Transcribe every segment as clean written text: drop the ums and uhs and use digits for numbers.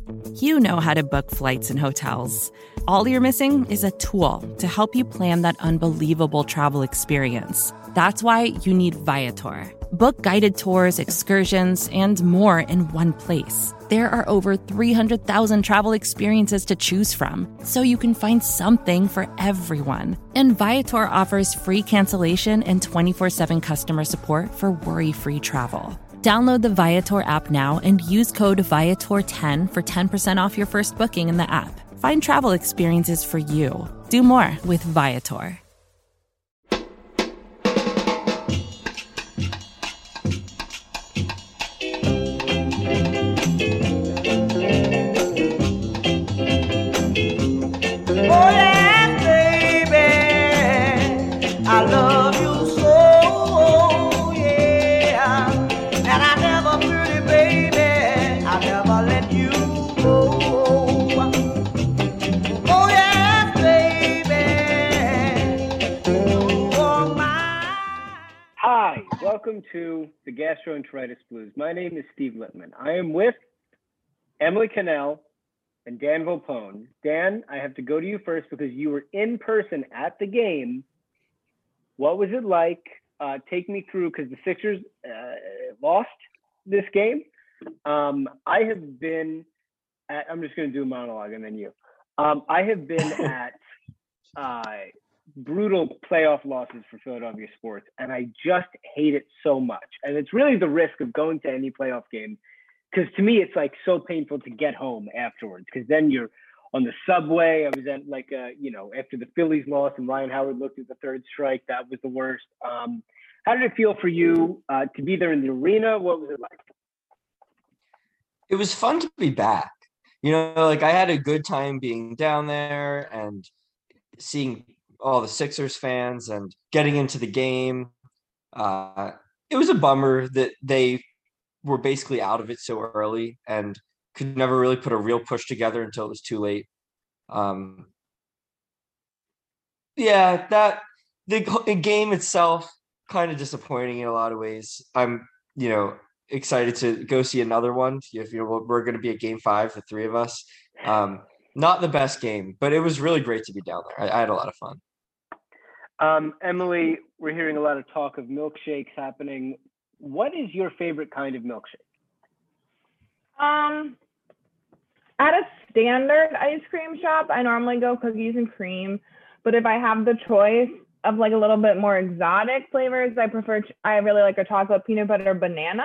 You know how to book flights and hotels. All you're missing is a tool to help you plan that unbelievable travel experience. That's why you need Viator. Book guided tours, excursions, and more in one place. There are over 300,000 travel experiences to choose from, so you can find something for everyone. And Viator offers free cancellation and 24/7 customer support for worry-free travel. Download the Viator app now and use code Viator10 for 10% off your first booking in the app. Find travel experiences for you. Do more with Viator. Welcome to the Gastroenteritis Blues. My name is Steve Littman. I am with Emily Cannell and Dan Volpone. Dan, I have to go to you first because you were in person at the game. What was it like? Take me through, because the Sixers lost this game. I have been at, I'm just going to do a monologue and then you. I have been at brutal playoff losses for Philadelphia sports, and I just hate it so much. And it's really the risk of going to any playoff game, because to me it's like so painful to get home afterwards, because then you're on the subway. I was at after the Phillies lost and Ryan Howard looked at the third strike, that was the worst. How did it feel for you to be there in the arena? What was it like? It was fun to be back. I had a good time being down there and seeing all the Sixers fans and getting into the game. It was a bummer that they were basically out of it so early and could never really put a real push together until it was too late. The game itself kind of disappointing in a lot of ways. I'm, excited to go see another one. If we're going to be at Game 5, the three of us. Not the best game, but it was really great to be down there. I had a lot of fun. Emily, we're hearing a lot of talk of milkshakes happening. What is your favorite kind of milkshake? At a standard ice cream shop, I normally go cookies and cream. But if I have the choice of like a little bit more exotic flavors, I really like a chocolate peanut butter banana.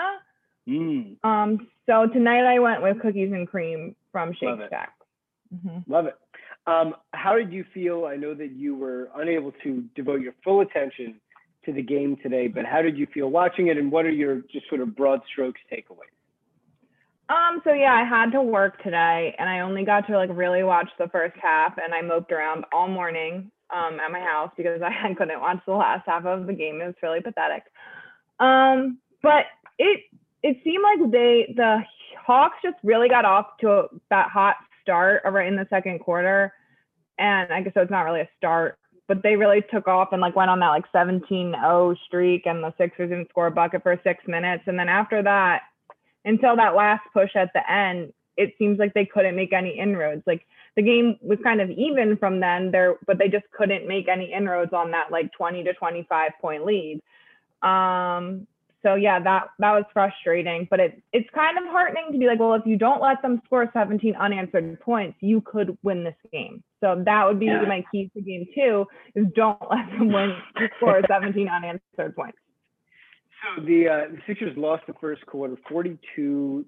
So tonight I went with cookies and cream from Shake Shack. Mm-hmm. Love it. How did you feel? I know that you were unable to devote your full attention to the game today, but how did you feel watching it, and what are your just sort of broad strokes takeaways? I had to work today, and I only got to really watch the first half, and I moped around all morning at my house because I couldn't watch the last half of the game. It was really pathetic. But it seemed like the Hawks just really got off to that hot start right in the second quarter, and I guess so it's not really a start, but they really took off and went on that 17-0 streak, and the Sixers didn't score a bucket for 6 minutes, and then after that, until that last push at the end, it seems like they couldn't make any inroads. The game was kind of even from then there, but they just couldn't make any inroads on that 20 to 25 point lead. That was frustrating, but it's kind of heartening to be if you don't let them score 17 unanswered points, you could win this game. So that would be my key to game 2, is don't let them score 17 unanswered points. So the Sixers lost the first quarter 42-27.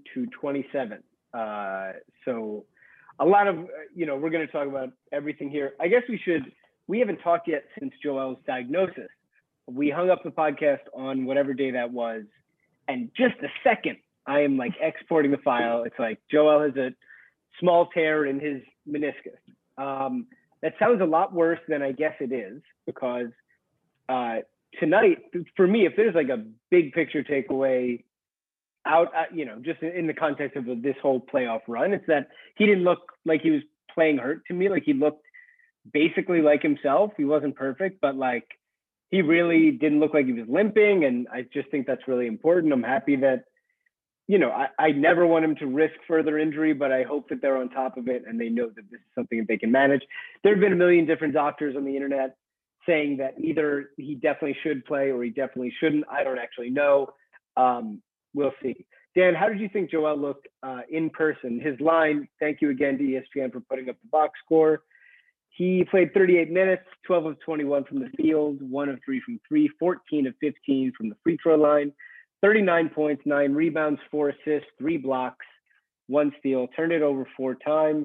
So a lot of, we're going to talk about everything here. I guess we haven't talked yet since Joel's diagnosis. We hung up the podcast on whatever day that was. And just a second, I am exporting the file. It's Joel has a small tear in his meniscus. That sounds a lot worse than I guess it is, because tonight, for me, if there's a big picture takeaway out, just in the context of this whole playoff run, it's that he didn't look like he was playing hurt to me. He looked basically like himself. He wasn't perfect, but he really didn't look like he was limping. And I just think that's really important. I'm happy that I never want him to risk further injury, but I hope that they're on top of it and they know that this is something that they can manage. There have been a million different doctors on the internet saying that either he definitely should play or he definitely shouldn't. I don't actually know. We'll see. Dan, how did you think Joel looked in person? His line, thank you again to ESPN for putting up the box score. He played 38 minutes, 12 of 21 from the field, 1 of 3 from 3, 14 of 15 from the free throw line, 39 points, 9 rebounds, 4 assists, 3 blocks, 1 steal, turned it over 4 times.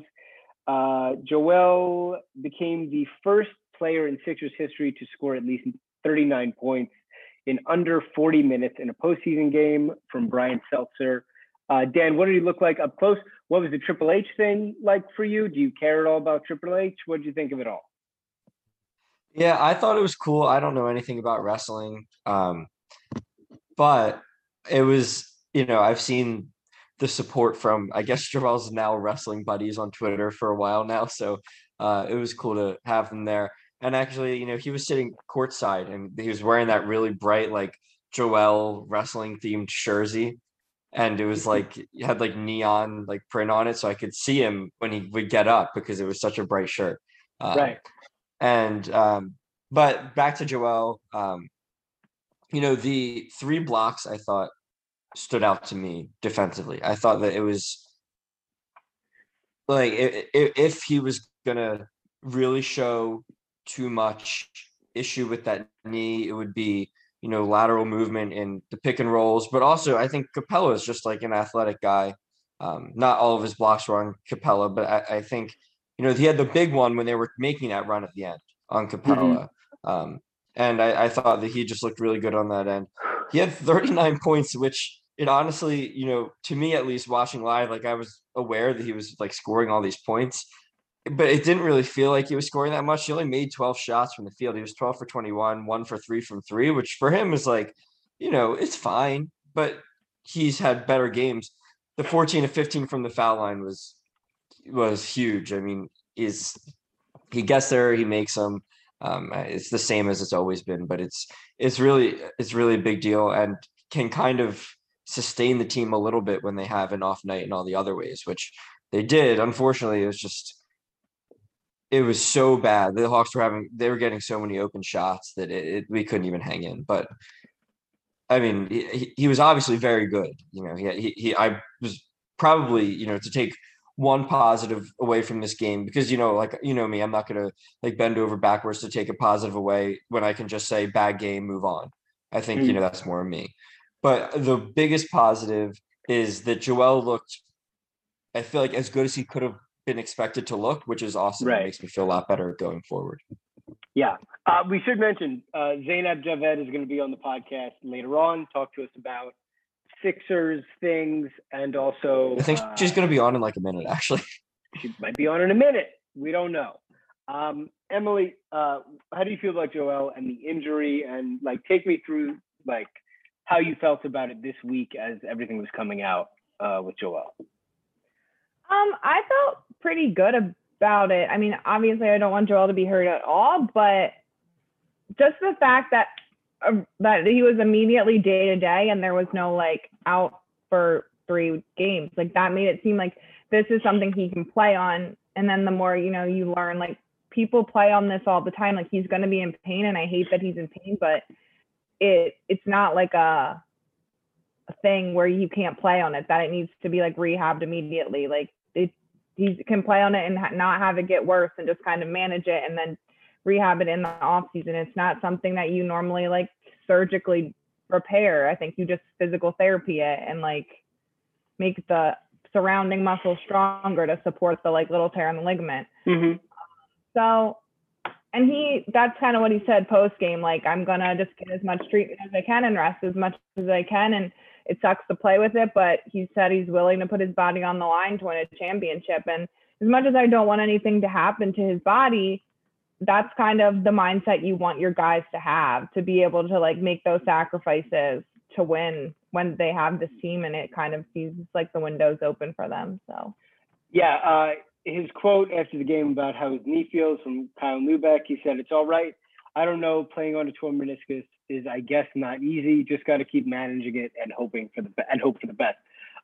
Joel became the first player in Sixers history to score at least 39 points in under 40 minutes in a postseason game from Brian Seltzer. Dan, what did he look like up close? What was the Triple H thing like for you? Do you care at all about Triple H? What did you think of it all? Yeah, I thought it was cool. I don't know anything about wrestling, but it was, I've seen the support from, I guess, Joel's now wrestling buddies on Twitter for a while now. So it was cool to have them there. And actually, he was sitting courtside and he was wearing that really bright, like Joel wrestling themed jersey. And it was like, it had like neon like print on it. So I could see him when he would get up because it was such a bright shirt. Right. And, but back to Joel, the 3 blocks I thought stood out to me defensively. I thought that it was like, if he was going to really show too much issue with that knee, it would be, lateral movement in the pick and rolls. But also, I think Capella is just like an athletic guy. Not all of his blocks were on Capella, but I think, he had the big one when they were making that run at the end on Capella. Mm-hmm. And I thought that he just looked really good on that end. He had 39 points, which it honestly, to me at least watching live, like I was aware that he was like scoring all these points, but it didn't really feel like he was scoring that much. He only made 12 shots from the field. He was 12 for 21, 1 for 3 from 3, which for him is like, it's fine, but he's had better games. The 14 to 15 from the foul line was huge. I mean, he gets there, he makes them. It's the same as it's always been, but it's really a big deal and can kind of sustain the team a little bit when they have an off night in all the other ways, which they did. Unfortunately, it was so bad. The Hawks they were getting so many open shots that we couldn't even hang in. But I mean, he was obviously very good. I was probably, to take one positive away from this game because, me, I'm not going to like bend over backwards to take a positive away when I can just say bad game, move on. I think, that's more me. But the biggest positive is that Joel looked, I feel like, as good as he could have been expected to look, which is awesome. Right. It makes me feel a lot better going forward. Yeah. We should mention Zainab Javed is going to be on the podcast later on, talk to us about Sixers things, and also I think she's going to be on in like a minute, actually. She might be on in a minute. We don't know. Emily, how do you feel about Joel and the injury, and like take me through like how you felt about it this week as everything was coming out with Joel? I felt pretty good about it. I mean, obviously I don't want Joel to be hurt at all, but just the fact that he was immediately day to day and there was no like out for 3 games, like that made it seem like this is something he can play on. And then the more, you learn, like people play on this all the time. Like he's going to be in pain, and I hate that he's in pain, but it's not like a thing where you can't play on it, that it needs to be like rehabbed immediately. Like he can play on it and not have it get worse and just kind of manage it and then rehab it in the off season. It's not something that you normally like surgically repair. I think you just physical therapy it and like make the surrounding muscle stronger to support the like little tear in the ligament. Mm-hmm. So, and that's kind of what he said post game. Like, I'm going to just get as much treatment as I can and rest as much as I can. And it sucks to play with it, but he said he's willing to put his body on the line to win a championship. And as much as I don't want anything to happen to his body, that's kind of the mindset you want your guys to have, to be able to like make those sacrifices to win when they have this team, and it kind of seems like the window's open for them. So, yeah, his quote after the game about how his knee feels from Kyle Neubeck, he said, "It's all right. I don't know. Playing on a torn meniscus is, I guess, not easy. Just got to keep managing it and hope for the best."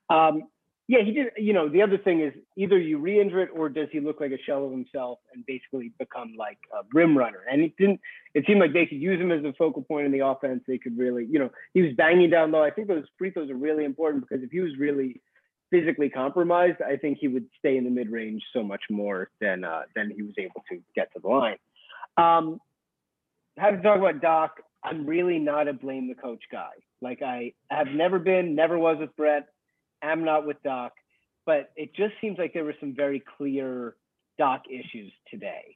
Yeah, he did. You know, the other thing is either you re-injure it or does he look like a shell of himself and basically become like a rim runner? And it didn't. It seemed like they could use him as a focal point in the offense. They could really, you know, he was banging down low. I think those free throws are really important because if he was really physically compromised, I think he would stay in the mid range so much more than he was able to get to the line. Have to talk about Doc. I'm really not a blame the coach guy. Like I have never been, never was with Brett. I'm not with Doc, but it just seems like there were some very clear Doc issues today.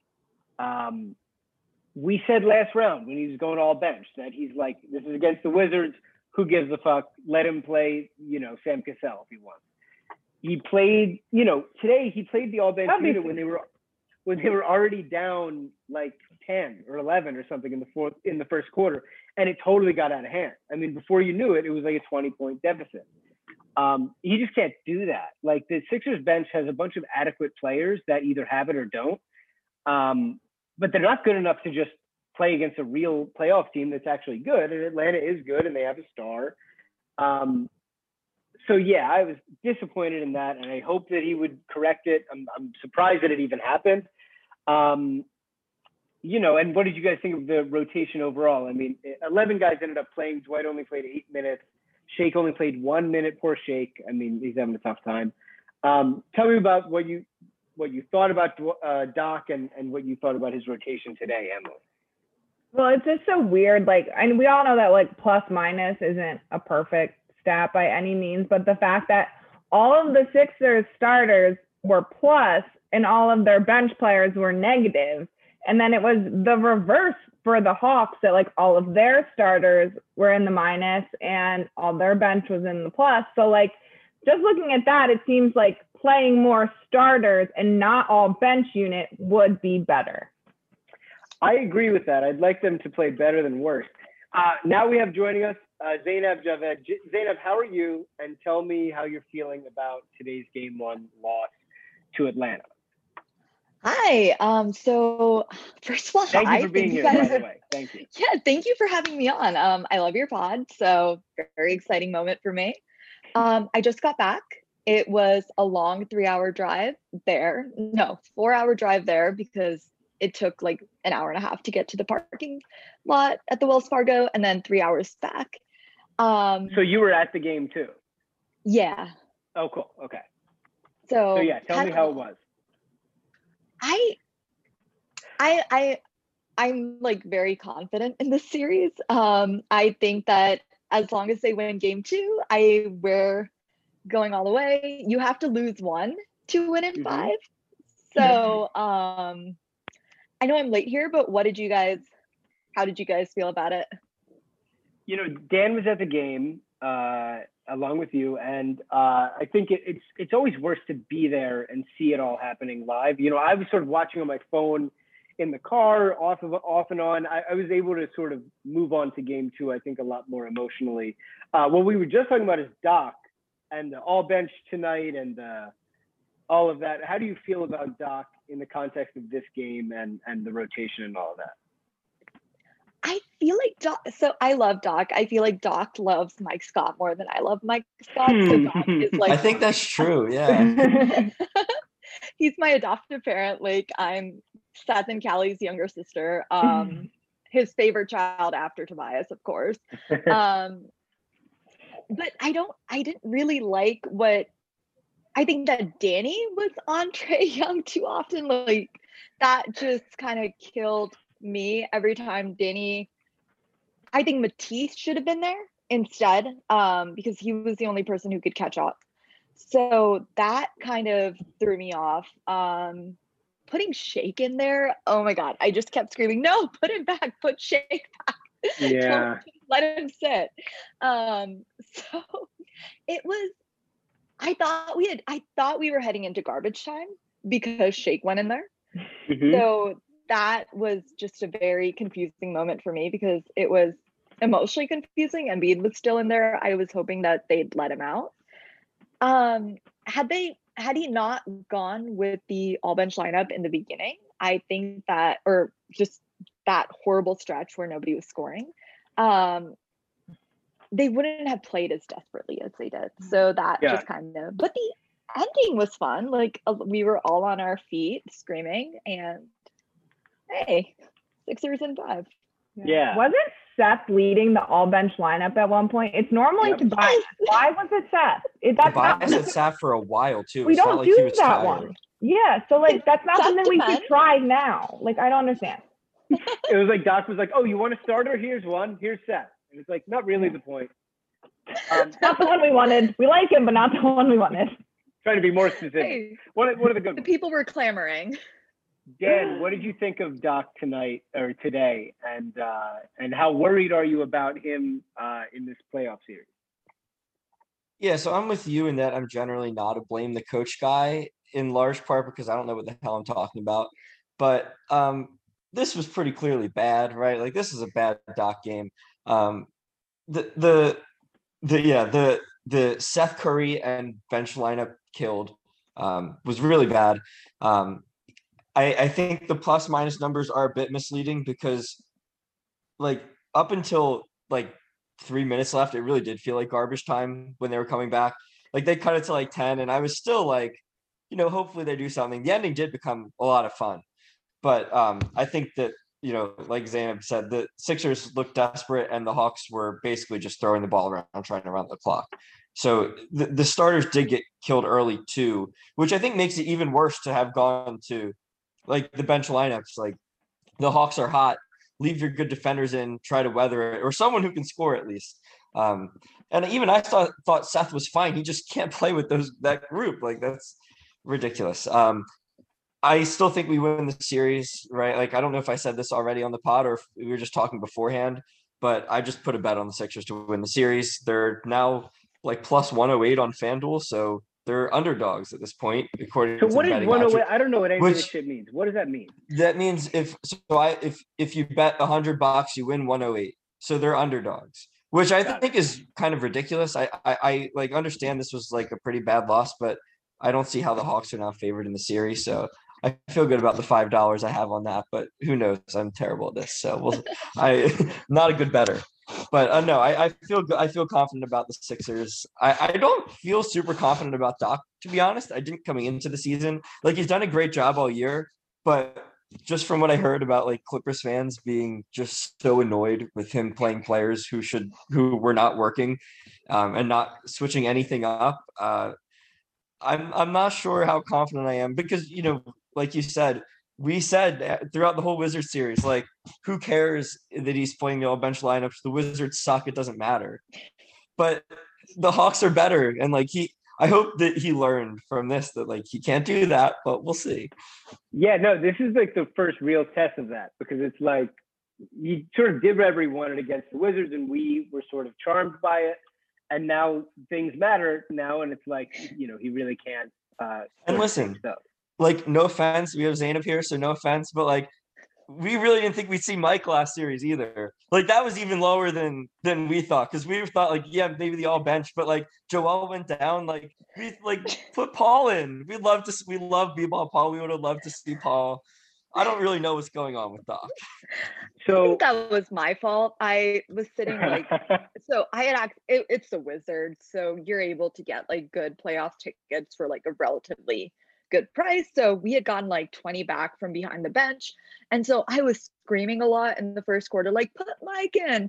We said last round when he was going all bench that he's like, this is against the Wizards. Who gives a fuck? Let him play, you know, Sam Cassell if he wants. He played, you know, today he played the all bench unit when they were already down like 10 or 11 or something in the first quarter, and it totally got out of hand. I mean, before you knew it, it was like a 20-point deficit. He just can't do that. Like the Sixers bench has a bunch of adequate players that either have it or don't, but they're not good enough to just play against a real playoff team that's actually good. And Atlanta is good, and they have a star. So yeah, I was disappointed in that, and I hope that he would correct it. I'm surprised that it even happened. You know, and what did you guys think of the rotation overall? I mean, 11 guys ended up playing. Dwight only played 8 minutes. Shake only played 1 minute. Poor Shake. I mean, he's having a tough time. Tell me about what you thought about Doc and what you thought about his rotation today, Emily. Well, it's just so weird. Like, and we all know that like plus minus isn't a perfect stat by any means, but the fact that all of the Sixers starters were plus and all of their bench players were negative, and then it was the reverse for the Hawks that like all of their starters were in the minus and all their bench was in the plus. So like just looking at that, it seems like playing more starters and not all bench unit would be better. I agree with that. I'd like them to play better than worse. Now we have joining us Zainab Javed. Zainab, how are you? And tell me how you're feeling about today's Game 1 loss to Atlanta. Hi. So first of all, thank you for being here, by the way. Thank you. Yeah, thank you for having me on. I love your pod. So very exciting moment for me. I just got back. It was a long 3-hour drive there. No, 4-hour drive there because it took like an hour and a half to get to the parking lot at the Wells Fargo and then 3 hours back. So you were at the game too? Yeah. Oh, cool. Okay. So yeah, tell me how it was. I'm like very confident in this series. I think that as long as they win game 2, we're going all the way. You have to lose 1 to win in 5. So I know I'm late here, but how did you guys feel about it? You know, Dan was at the game along with you, and I think it's always worse to be there and see it all happening live. You know, I was sort of watching on my phone in the car, off and on. I was able to sort of move on to game 2, I think, a lot more emotionally. What we were just talking about is Doc and the all bench tonight and all of that. How do you feel about Doc in the context of this game and the rotation and all of that? I feel like Doc, so I love Doc. I feel like Doc loves Mike Scott more than I love Mike Scott. So Doc is like, I think that's true. Yeah. He's my adoptive parent. Like I'm Seth and Callie's younger sister. His favorite child after Tobias, of course. But I didn't really like I think that Danny was on Trae Young too often. Like that just kind of killed me every time Danny. I think Matisse should have been there instead because he was the only person who could catch up. So that kind of threw me off. Putting Shake in there, oh my God, I just kept screaming, no, put him back, put Shake back. Yeah. Don't let him sit. So it was, I thought we were heading into garbage time because Shake went in there. So that was just a very confusing moment for me because it was emotionally confusing. Embiid was still in there. I was hoping that they'd let him out. Had he not gone with the all bench lineup in the beginning, I think that, or just that horrible stretch where nobody was scoring, they wouldn't have played as desperately as they did. So that just kind of, but the ending was fun. Like we were all on our feet screaming, and hey, Sixers in 5. Yeah. Wasn't Seth leading the all bench lineup at one point? It's normally Tobias. Why was it Seth? Tobias had sat for a while too. We don't do that tired. One. Yeah, so like that's not something we should try now. Like I don't understand. It was like Doc was like, "Oh, you want a starter? Here's one. Here's Seth." And it's like not really the point. Not the one we wanted. We like him, but not the one we wanted. Trying to be more specific. Hey, what are the good ones? The people were clamoring. Dan, what did you think of Doc tonight or today, and how worried are you about him in this playoff series? Yeah, so I'm with you in that I'm generally not a blame the coach guy, in large part because I don't know what the hell I'm talking about. But this was pretty clearly bad, right? Like this is a bad Doc game. The Seth Curry and bench lineup killed was really bad. I think the plus minus numbers are a bit misleading because like up until like 3 minutes left, it really did feel like garbage time when they were coming back. Like they cut it to like 10 and I was still like, hopefully they do something. The ending did become a lot of fun. But I think that, like Zainab said, the Sixers looked desperate and the Hawks were basically just throwing the ball around, trying to run the clock. So the starters did get killed early too, which I think makes it even worse to have gone to like the bench lineups. Like the Hawks are hot, leave your good defenders in, try to weather it, or someone who can score at least. And even I thought Seth was fine. He just can't play with that group. Like that's ridiculous. I still think we win the series, right? Like I don't know if I said this already on the pod or if we were just talking beforehand, but I just put a bet on the Sixers to win the series. They're now like plus 108 on FanDuel, so they're underdogs at this point, according to what is 108? I don't know what any of this shit means. What does that mean? That means if you bet $100, you win 108. So they're underdogs, which I think is kind of ridiculous. I like understand this was like a pretty bad loss, but I don't see how the Hawks are now favored in the series. So I feel good about the $5 I have on that, but who knows? I'm terrible at this, so not a good bettor. But no, I feel good. I feel confident about the Sixers. I don't feel super confident about Doc, to be honest. I didn't coming into the season. Like he's done a great job all year, but just from what I heard about like Clippers fans being just so annoyed with him playing players who were not working, and not switching anything up. I'm not sure how confident I am because like you said, we said throughout the whole Wizards series, like, who cares that he's playing the all bench lineups? The Wizards suck. It doesn't matter. But the Hawks are better. And like I hope that he learned from this that like he can't do that, but we'll see. Yeah, no, this is like the first real test of that because it's like he sort of did whatever he wanted against the Wizards and we were sort of charmed by it. And now things matter now. And it's like, he really can't. And listen, like, no offense, we have Zainab here, so no offense, but like, we really didn't think we'd see Mike last series either. Like, that was even lower than we thought, because we thought like, yeah, maybe the all bench, but like Joel went down. Like, we like put Paul in. We love B-ball Paul. We would have loved to see Paul. I don't really know what's going on with Doc. So I think that was my fault. I was sitting like, so I had it's the Wizards, so you're able to get like good playoff tickets for like a relatively good price. So we had gotten like 20 back from behind the bench. And so I was screaming a lot in the first quarter, like, put Mike in.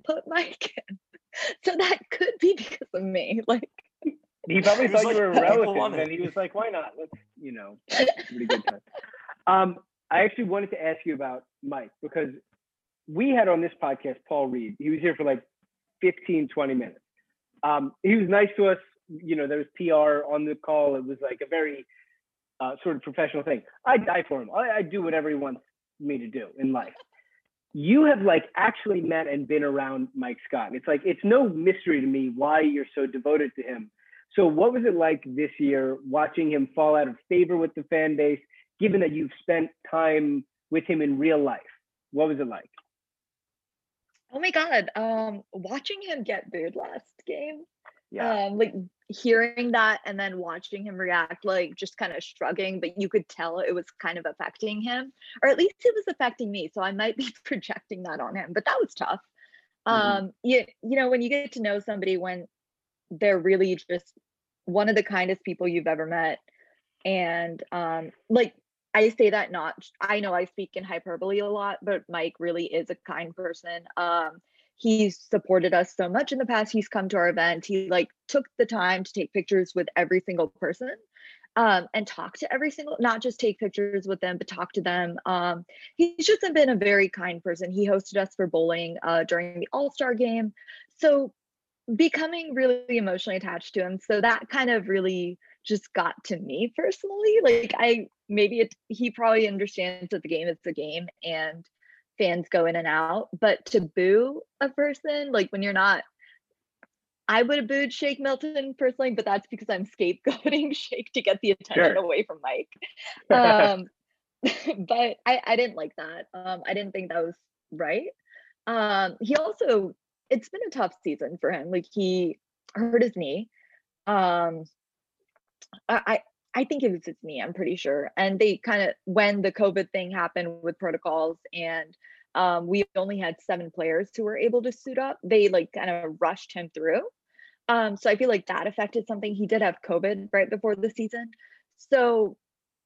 So that could be because of me. Like, he probably thought you were a relative and he was like, why not? Let's, pretty good time. I actually wanted to ask you about Mike because we had on this podcast, Paul Reed. He was here for like 15, 20 minutes. He was nice to us. There was PR on the call. It was like a very sort of professional thing. I die for him. I do whatever he wants me to do in life. You have like actually met and been around Mike Scott. And it's like, it's no mystery to me why you're so devoted to him. So what was it like this year watching him fall out of favor with the fan base, given that you've spent time with him in real life? What was it like? Oh my God. Watching him get booed last game. Yeah. Like hearing that and then watching him react, like just kind of shrugging, but you could tell it was kind of affecting him, or at least it was affecting me. So I might be projecting that on him, but that was tough. When you get to know somebody when they're really just one of the kindest people you've ever met. And like I say that I know I speak in hyperbole a lot, but Mike really is a kind person. He's supported us so much in the past. He's come to our event. He like took the time to take pictures with every single person and talk to every single, not just take pictures with them, but talk to them. He's just been a very kind person. He hosted us for bowling during the All-Star game. So becoming really emotionally attached to him. So that kind of really just got to me personally. Like he probably understands that the game is the game and fans go in and out, but to boo a person, like when you're not, I would have booed Shake Milton personally, but that's because I'm scapegoating Shake to get the attention away from Mike. But I didn't like that. I didn't think that was right. He also, it's been a tough season for him. Like he hurt his knee. I think it was his knee, I'm pretty sure. And they kind of, when the COVID thing happened with protocols and we only had 7 players who were able to suit up, they like kind of rushed him through. So I feel like that affected something. He did have COVID right before the season. So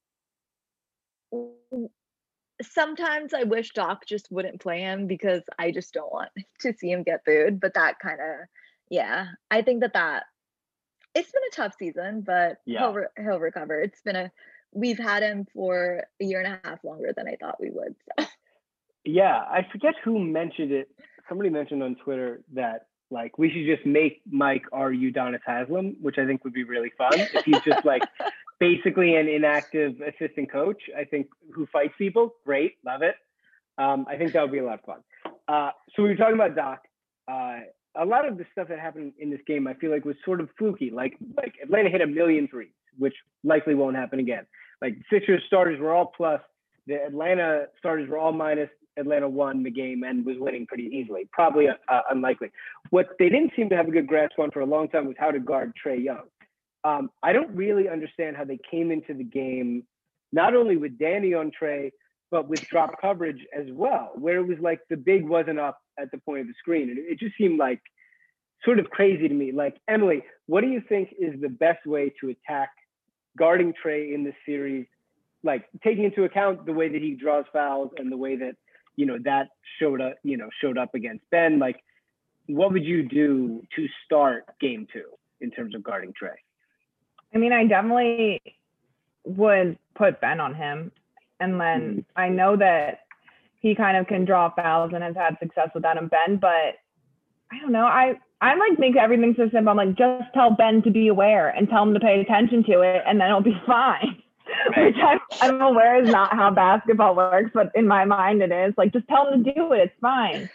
sometimes I wish Doc just wouldn't play him because I just don't want to see him get booed. But that kind of, I think that it's been a tough season, but he'll recover. We've had him for a year and a half longer than I thought we would. So. Yeah, I forget who mentioned it. Somebody mentioned on Twitter that like we should just make Mike our Udonis Haslem, which I think would be really fun if he's just like basically an inactive assistant coach. I think who fights people, great, love it. I think that would be a lot of fun. So we were talking about Doc. A lot of the stuff that happened in this game, I feel like was sort of fluky. Like Atlanta hit 1 million threes, which likely won't happen again. Like Sixers starters were all plus, the Atlanta starters were all minus. Atlanta won the game and was winning pretty easily. Probably unlikely. What they didn't seem to have a good grasp on for a long time was how to guard Trae Young. I don't really understand how they came into the game, not only with Danny on Trae, but with drop coverage as well, where it was like the big wasn't up at the point of the screen. And it just seemed like sort of crazy to me. Like, Emily, what do you think is the best way to attack guarding Trae in this series? Like taking into account the way that he draws fouls and the way that, that showed up against Ben. Like, what would you do to start game 2 in terms of guarding Trae? I mean, I definitely would put Ben on him. And then I know that he kind of can draw fouls and has had success with that in Ben, but I don't know. I like make everything so simple. I'm like, just tell Ben to be aware and tell him to pay attention to it, and then it'll be fine. Which I'm aware is not how basketball works, but in my mind it is. Like, just tell him to do it. It's fine.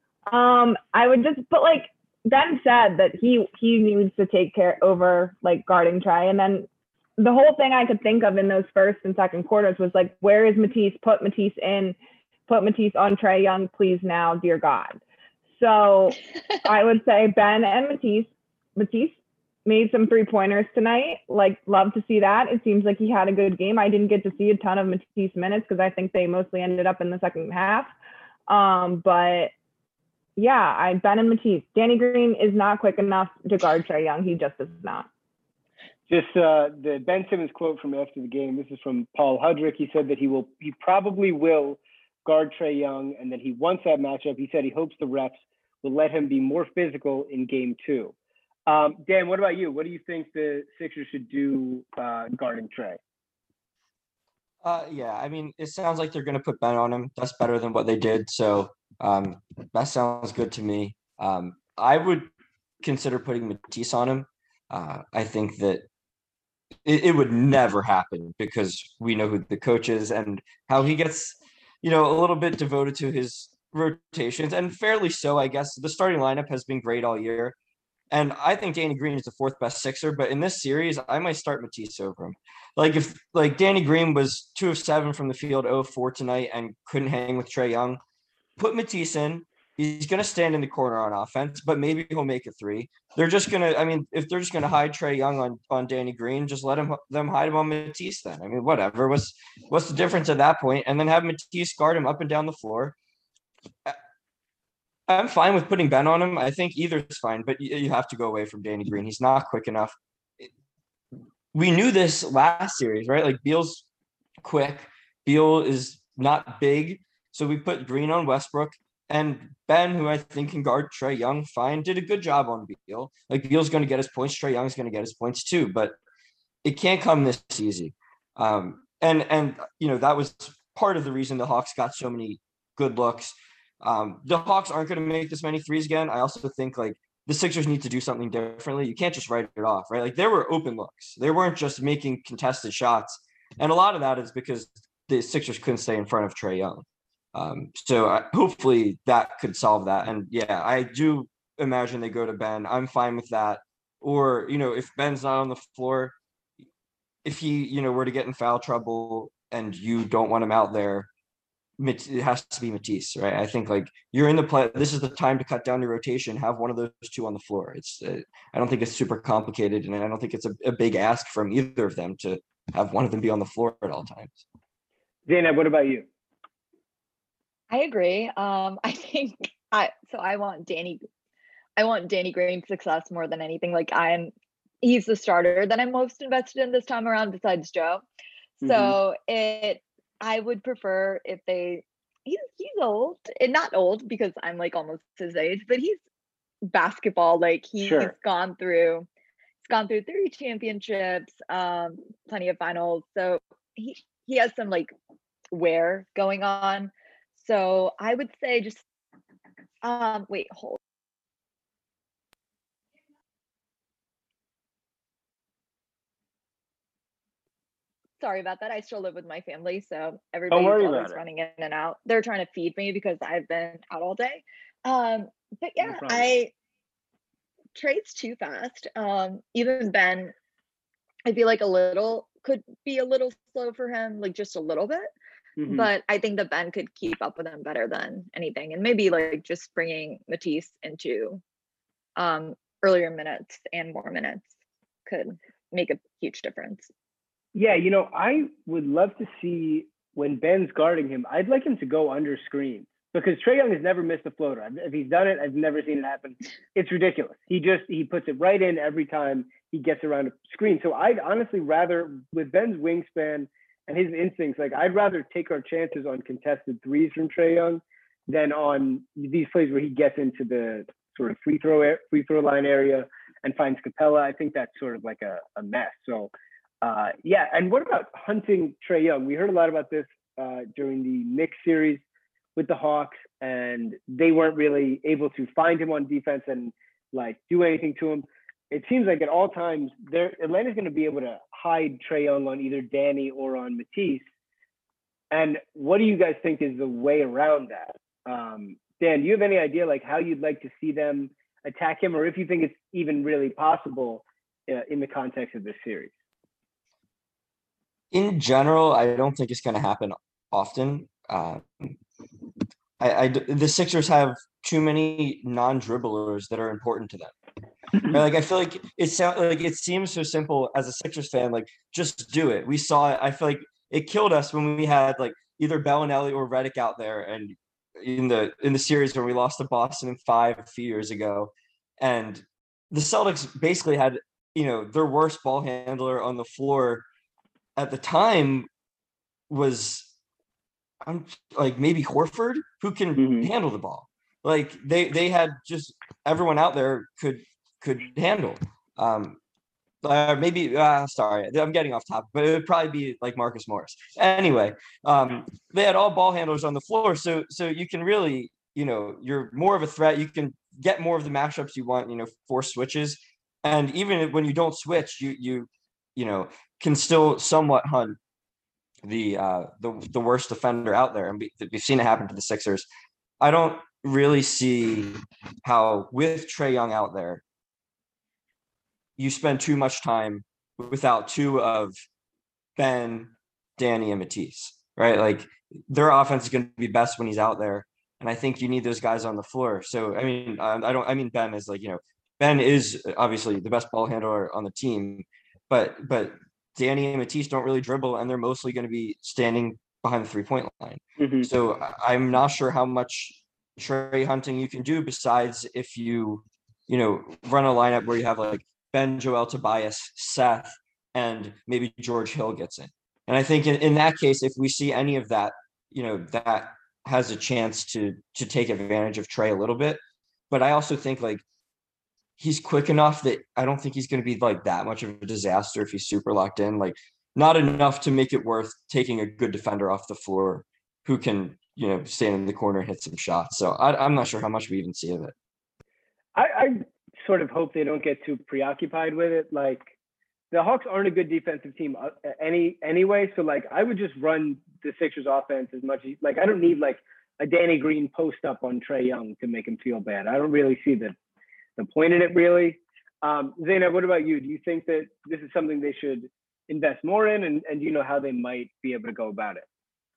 I would just, but like Ben said that he needs to take care over like guarding Trae, and then the whole thing I could think of in those first and second quarters was like, where is Matisse? Put Matisse on Trae Young, please now, dear God. So I would say Ben and Matisse made some 3-pointers tonight. Like, love to see that. It seems like he had a good game. I didn't get to see a ton of Matisse minutes because I think they mostly ended up in the second half. But yeah, Ben and Matisse. Danny Green is not quick enough to guard Trae Young. He just is not. Just the Ben Simmons quote from after the game. This is from Paul Hudrick. He said that he probably will guard Trae Young, and that he wants that matchup. He said he hopes the refs will let him be more physical in game 2. Dan, what about you? What do you think the Sixers should do guarding Trae? Yeah, I mean, it sounds like they're going to put Ben on him. That's better than what they did. So that sounds good to me. I would consider putting Matisse on him. I think that it would never happen because we know who the coach is and how he gets, a little bit devoted to his rotations, and fairly so, I guess. The starting lineup has been great all year. And I think Danny Green is the 4th best Sixer, but in this series, I might start Matisse over him. Like, if Danny Green was 2 of 7 from the field, 0 of 4 tonight, and couldn't hang with Trae Young, put Matisse in. He's going to stand in the corner on offense, but maybe he'll make a 3. They're just going to, if they're just going to hide Trae Young on Danny Green, just let them hide him on Matisse then. I mean, whatever. What's the difference at that point? And then have Matisse guard him up and down the floor. I'm fine with putting Ben on him. I think either is fine, but you have to go away from Danny Green. He's not quick enough. We knew this last series, right? Like Beal's quick. Beal is not big. So we put Green on Westbrook, and Ben, who I think can guard Trae Young fine, did a good job on Beal. Like Beal's going to get his points. Trae Young's going to get his points too, but it can't come this easy. And that was part of the reason the Hawks got so many good looks. The Hawks aren't going to make this many threes again. I also think like the Sixers need to do something differently. You can't just write it off, right? Like there were open looks. They weren't just making contested shots. And a lot of that is because the Sixers couldn't stay in front of Trae Young. So hopefully that could solve that. And yeah, I do imagine they go to Ben. I'm fine with that. Or, if Ben's not on the floor, if he, were to get in foul trouble and you don't want him out there, it has to be Matisse, right? I think like you're in the play. This is the time to cut down your rotation. Have one of those two on the floor. I don't think it's super complicated, and I don't think it's a big ask from either of them to have one of them be on the floor at all times. Zainab, what about you? I agree. I think I want Danny Green's success more than anything. Like he's the starter that I'm most invested in this time around besides Joe. So I would prefer if he's old and not old because I'm like almost his age, but he's basketball. Like he's gone through 3 championships, plenty of finals. So he has some like wear going on. So I would say just wait, hold. Sorry about that. I still live with my family, so everybody's always running in and out. They're trying to feed me because I've been out all day. But yeah, Trade's too fast. Even Ben, I feel like could be a little slow for him, like just a little bit. But I think that Ben could keep up with him better than anything, and maybe like just bringing Matisse into earlier minutes and more minutes could make a huge difference. Yeah, I would love to see when Ben's guarding him, I'd like him to go under screens because Trae Young has never missed a floater. If he's done it, I've never seen it happen. It's ridiculous. He puts it right in every time he gets around a screen. So I'd honestly rather, with Ben's wingspan and his instincts, like I'd rather take our chances on contested threes from Trae Young than on these plays where he gets into the sort of free throw line area and finds Capella. I think that's sort of like a mess. So yeah, and what about hunting Trae Young? We heard a lot about this during the Knicks series with the Hawks, and they weren't really able to find him on defense and like do anything to him. It seems like at all times, Atlanta's going to be able to hide Trae Young on either Danny or on Matisse. And what do you guys think is the way around that? Dan, do you have any idea like how you'd like to see them attack him, or if you think it's even really possible in the context of this series? In general, I don't think it's going to happen often. The Sixers have too many non-dribblers that are important to them. Like I feel like it seems so simple as a Sixers fan. Like just do it. We saw it. I feel like it killed us when we had like either Bellinelli or Redick out there, and in the series when we lost to Boston in 5 a few years ago, and the Celtics basically had their worst ball handler on the floor at the time was like maybe Horford, who can handle the ball. Like they had just everyone out there could handle. Maybe sorry, I'm getting off topic, but it would probably be like Marcus Morris. Anyway, they had all ball handlers on the floor, so you can really you're more of a threat. You can get more of the matchups you want. Force switches, and even when you don't switch, you can still somewhat hunt the worst defender out there, and we've seen it happen to the Sixers. I don't really see how with Trae Young out there, you spend too much time without two of Ben, Danny, and Matisse, right? Like their offense is going to be best when he's out there, and I think you need those guys on the floor. So I mean Ben is like Ben is obviously the best ball handler on the team, but Danny and Matisse don't really dribble, and they're mostly going to be standing behind the 3-point line. So I'm not sure how much Trey Hunting you can do besides if you run a lineup where you have like Ben, Joel, Tobias, Seth, and maybe George Hill gets in. And I think in that case, if we see any of that, that has a chance to take advantage of Trey a little bit. But I also think like he's quick enough that I don't think he's going to be like that much of a disaster if he's super locked in. Like not enough to make it worth taking a good defender off the floor who can, stand in the corner and hit some shots. So I'm not sure how much we even see of it. I sort of hope they don't get too preoccupied with it. Like the Hawks aren't a good defensive team anyway. So like I would just run the Sixers offense as much as like I don't need like a Danny Green post up on Trae Young to make him feel bad. I don't really see the point in it really. Zainab, what about you? Do you think that this is something they should invest more in, and do you know how they might be able to go about it?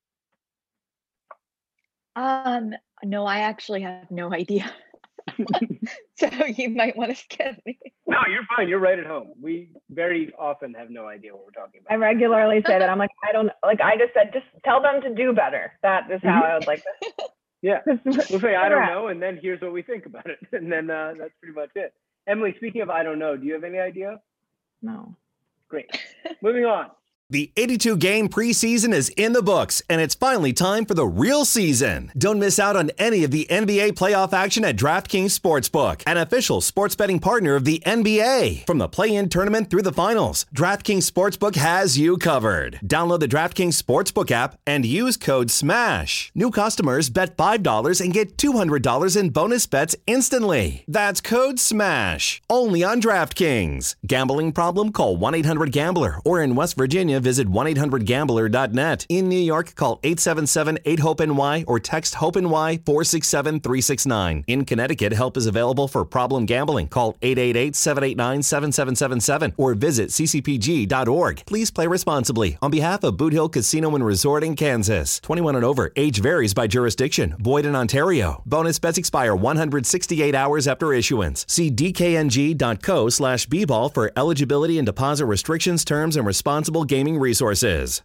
No, I actually have no idea. So you might want to skip me. No, you're fine. You're right at home. We very often have no idea what we're talking about. I regularly say that. I'm like, I don't like. I just said, just tell them to do better. That is how I would like to. Yeah, we'll say I don't know, and then here's what we think about it, and then that's pretty much it. Emily, speaking of I don't know, do you have any idea? No. Great. Moving on. The 82-game preseason is in the books, and it's finally time for the real season. Don't miss out on any of the NBA playoff action at DraftKings Sportsbook, an official sports betting partner of the NBA. From the play-in tournament through the finals, DraftKings Sportsbook has you covered. Download the DraftKings Sportsbook app and use code SMASH. New customers bet $5 and get $200 in bonus bets instantly. That's code SMASH. Only on DraftKings. Gambling problem? Call 1-800-GAMBLER. Or in West Virginia, visit 1-800-GAMBLER.net. In New York, call 877-8-HOPE-NY or text HOPE-NY 467-369. In Connecticut, help is available for problem gambling. Call 888-789-7777 or visit ccpg.org. Please play responsibly. On behalf of Boot Hill Casino and Resort in Kansas. 21 and over. Age varies by jurisdiction. Void in Ontario. Bonus bets expire 168 hours after issuance. See dkng.co/bball for eligibility and deposit restrictions, terms, and responsible gaming resources.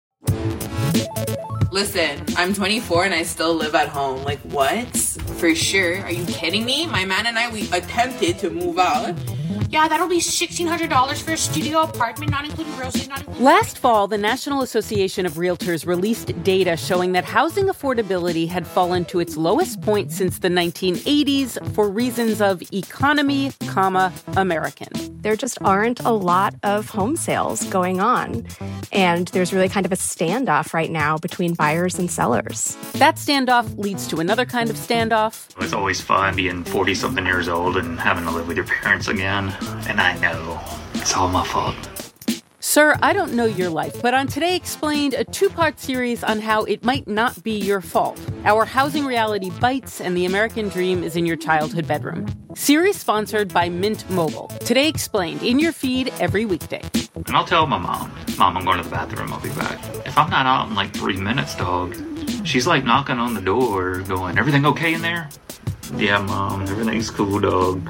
Listen, I'm 24 and I still live at home. Like, what? For sure. Are you kidding me? My man and I, we attempted to move out. Yeah, that'll be $1,600 for a studio apartment, not including groceries, not including... Last fall, the National Association of Realtors released data showing that housing affordability had fallen to its lowest point since the 1980s for reasons of economy, American. There just aren't a lot of home sales going on. And there's really kind of a standoff right now between buyers and sellers. That standoff leads to another kind of standoff. It's always fun being 40-something years old and having to live with your parents again. And I know it's all my fault. Sir, I don't know your life, but on Today Explained, a two-part series on how it might not be your fault. Our housing reality bites and the American dream is in your childhood bedroom. Series sponsored by Mint Mobile. Today Explained, in your feed every weekday. And I'll tell my mom, I'm going to the bathroom, I'll be back. If I'm not out in like 3 minutes, dog, she's like knocking on the door going, everything okay in there? Yeah, Mom, everything's cool, dog.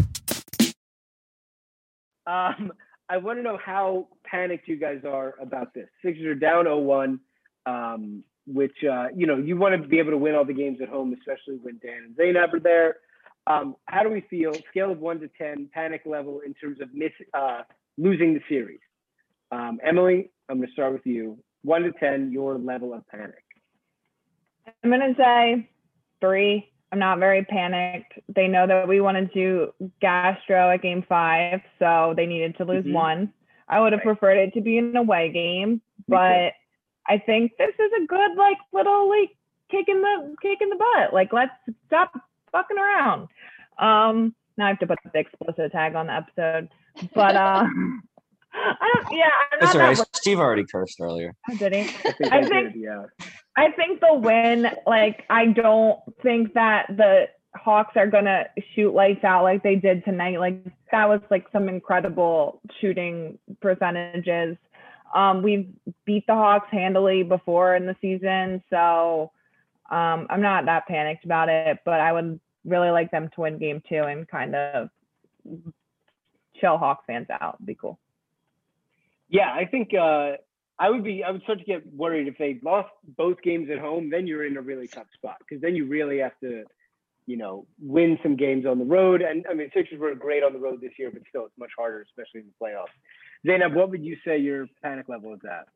I want to know how panicked you guys are about this. Sixers are down 0-1, which, you want to be able to win all the games at home, especially when Dan and Zainab are there. How do we feel? Scale of 1 to 10, panic level in terms of losing the series. Emily, I'm going to start with you. 1 to 10, your level of panic. I'm going to say 3. I'm not very panicked. They know that we wanted to Gastro at game 5, so they needed to lose 1. I would have preferred it to be an away game, but I think this is a good little kick in the butt. Like, let's stop fucking around. Now I have to put the explicit tag on the episode, but I'm That's all right. Steve already cursed earlier. Oh, did he? I think the win, I don't think that the Hawks are going to shoot lights out like they did tonight. That was some incredible shooting percentages. We've beat the Hawks handily before in the season, so I'm not that panicked about it, but I would really like them to win game 2 and kind of chill Hawks fans out. It'd be cool. Yeah, I think I would start to get worried if they lost both games at home. Then you're in a really tough spot because then you really have to, win some games on the road. And I mean, Sixers were great on the road this year, but still, it's much harder, especially in the playoffs. Zainab, what would you say your panic level is at?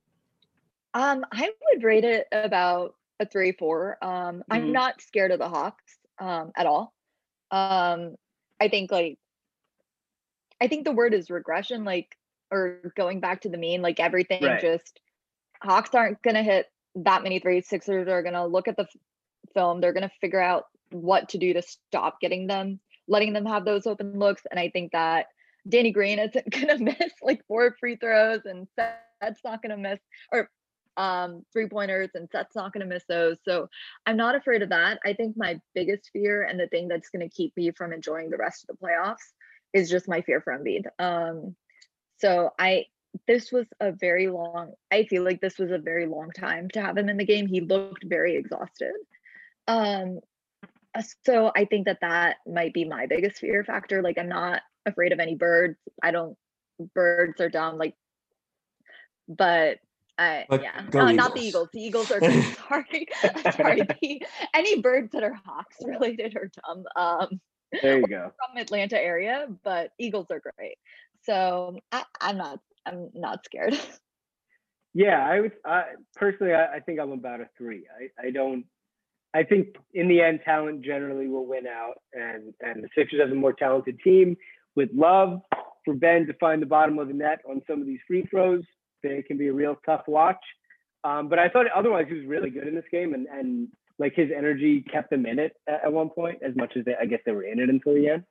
I would rate it about a 3-4. I'm not scared of the Hawks at all. I think the word is regression, or going back to the mean, everything right. Just Hawks aren't going to hit that many threes. Sixers are going to look at the film. They're going to figure out what to do to stop letting them have those open looks. And I think that Danny Green isn't going to miss 4 free throws, and Seth's not going to miss, or 3-pointers, and Seth's not going to miss those. So I'm not afraid of that. I think my biggest fear, and the thing that's going to keep me from enjoying the rest of the playoffs, is just my fear for Embiid. So I feel like this was a very long time to have him in the game. He looked very exhausted. So I think that might be my biggest fear factor. I'm not afraid of any birds. Birds are dumb. Not the Eagles. The Eagles are great. Sorry. Any birds that are Hawks related are dumb. There you go. From Atlanta area, but Eagles are great. So I'm not scared. Yeah, personally, I think I'm about a 3. I think in the end, talent generally will win out, and the Sixers have a more talented team with love for Ben to find the bottom of the net on some of these free throws. They can be a real tough watch. But I thought otherwise he was really good in this game, and his energy kept them in it at one point, as much as I guess they were in it until the end.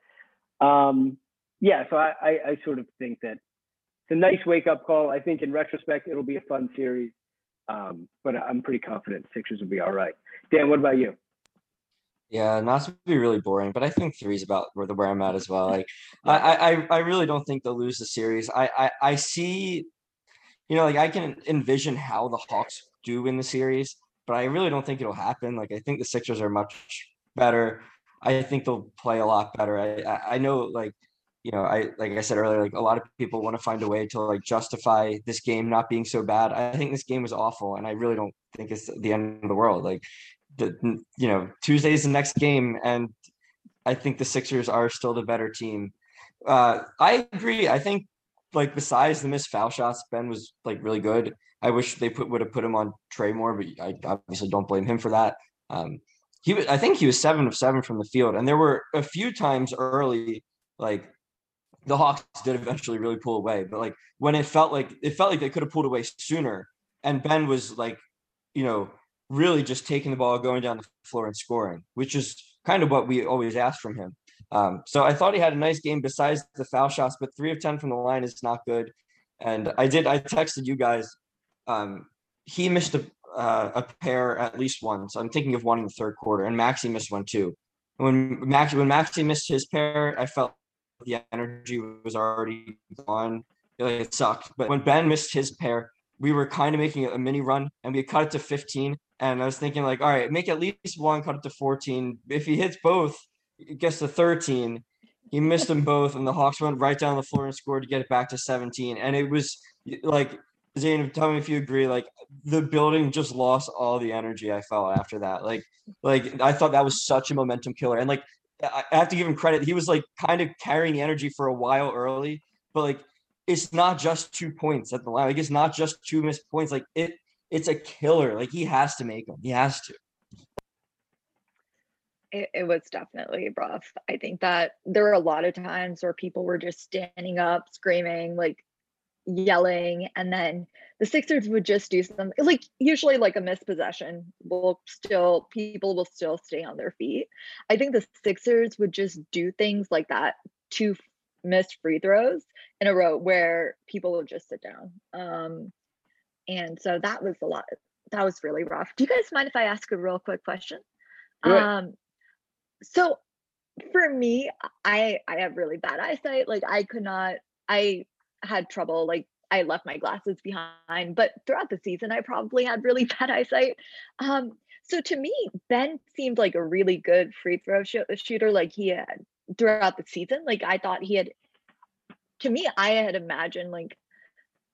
So I sort of think that it's a nice wake-up call. I think in retrospect, it'll be a fun series. But I'm pretty confident Sixers will be all right. Dan, what about you? Yeah, not to be really boring, but I think 3 is about where I'm at as well. I really don't think they'll lose the series. I see, I can envision how the Hawks do win the series, but I really don't think it'll happen. I think the Sixers are much better. I think they'll play a lot better. I know, like I said earlier, a lot of people want to find a way to justify this game not being so bad. I think this game was awful, and I really don't think it's the end of the world. Tuesday's the next game, and I think the Sixers are still the better team. I agree. I think besides the missed foul shots, Ben was really good. I wish they would have put him on Trey more, but I obviously don't blame him for that. I think he was 7 of 7 from the field, and there were a few times early the Hawks did eventually really pull away, but when it felt like they could have pulled away sooner, and Ben was really just taking the ball, going down the floor and scoring, which is kind of what we always asked from him. So I thought he had a nice game besides the foul shots, but 3 of 10 from the line is not good. And I texted you guys. He missed a pair at least once. I'm thinking of one in the third quarter, and Maxey missed one too. When Maxey missed his pair, I felt the energy was already gone. It sucked. But when Ben missed his pair, we were kind of making a mini run, and we cut it to 15. And I was thinking all right, make at least one, cut it to 14. If he hits both, it gets to 13. He missed them both, and the Hawks went right down the floor and scored to get it back to 17. And it was Zainab, tell me if you agree, the building just lost all the energy I felt after that. I thought that was such a momentum killer. And I have to give him credit. He was kind of carrying the energy for a while early, but it's not just 2 points at the line. It's not just 2 missed points. It's a killer. He has to make them. He has to. It was definitely rough. I think that there were a lot of times where people were just standing up, screaming, yelling, and then the Sixers would just do something usually a missed possession people will still stay on their feet. I think the Sixers would just do things like that, 2 missed free throws in a row, where people would just sit down. And so that was a lot. That was really rough. Do you guys mind if I ask a real quick question? Sure. So for me, I have really bad eyesight. I had trouble, I left my glasses behind, but throughout the season, I probably had really bad eyesight. So to me, Ben seemed like a really good free throw shooter, he had throughout the season. I thought he had, to me, I had imagined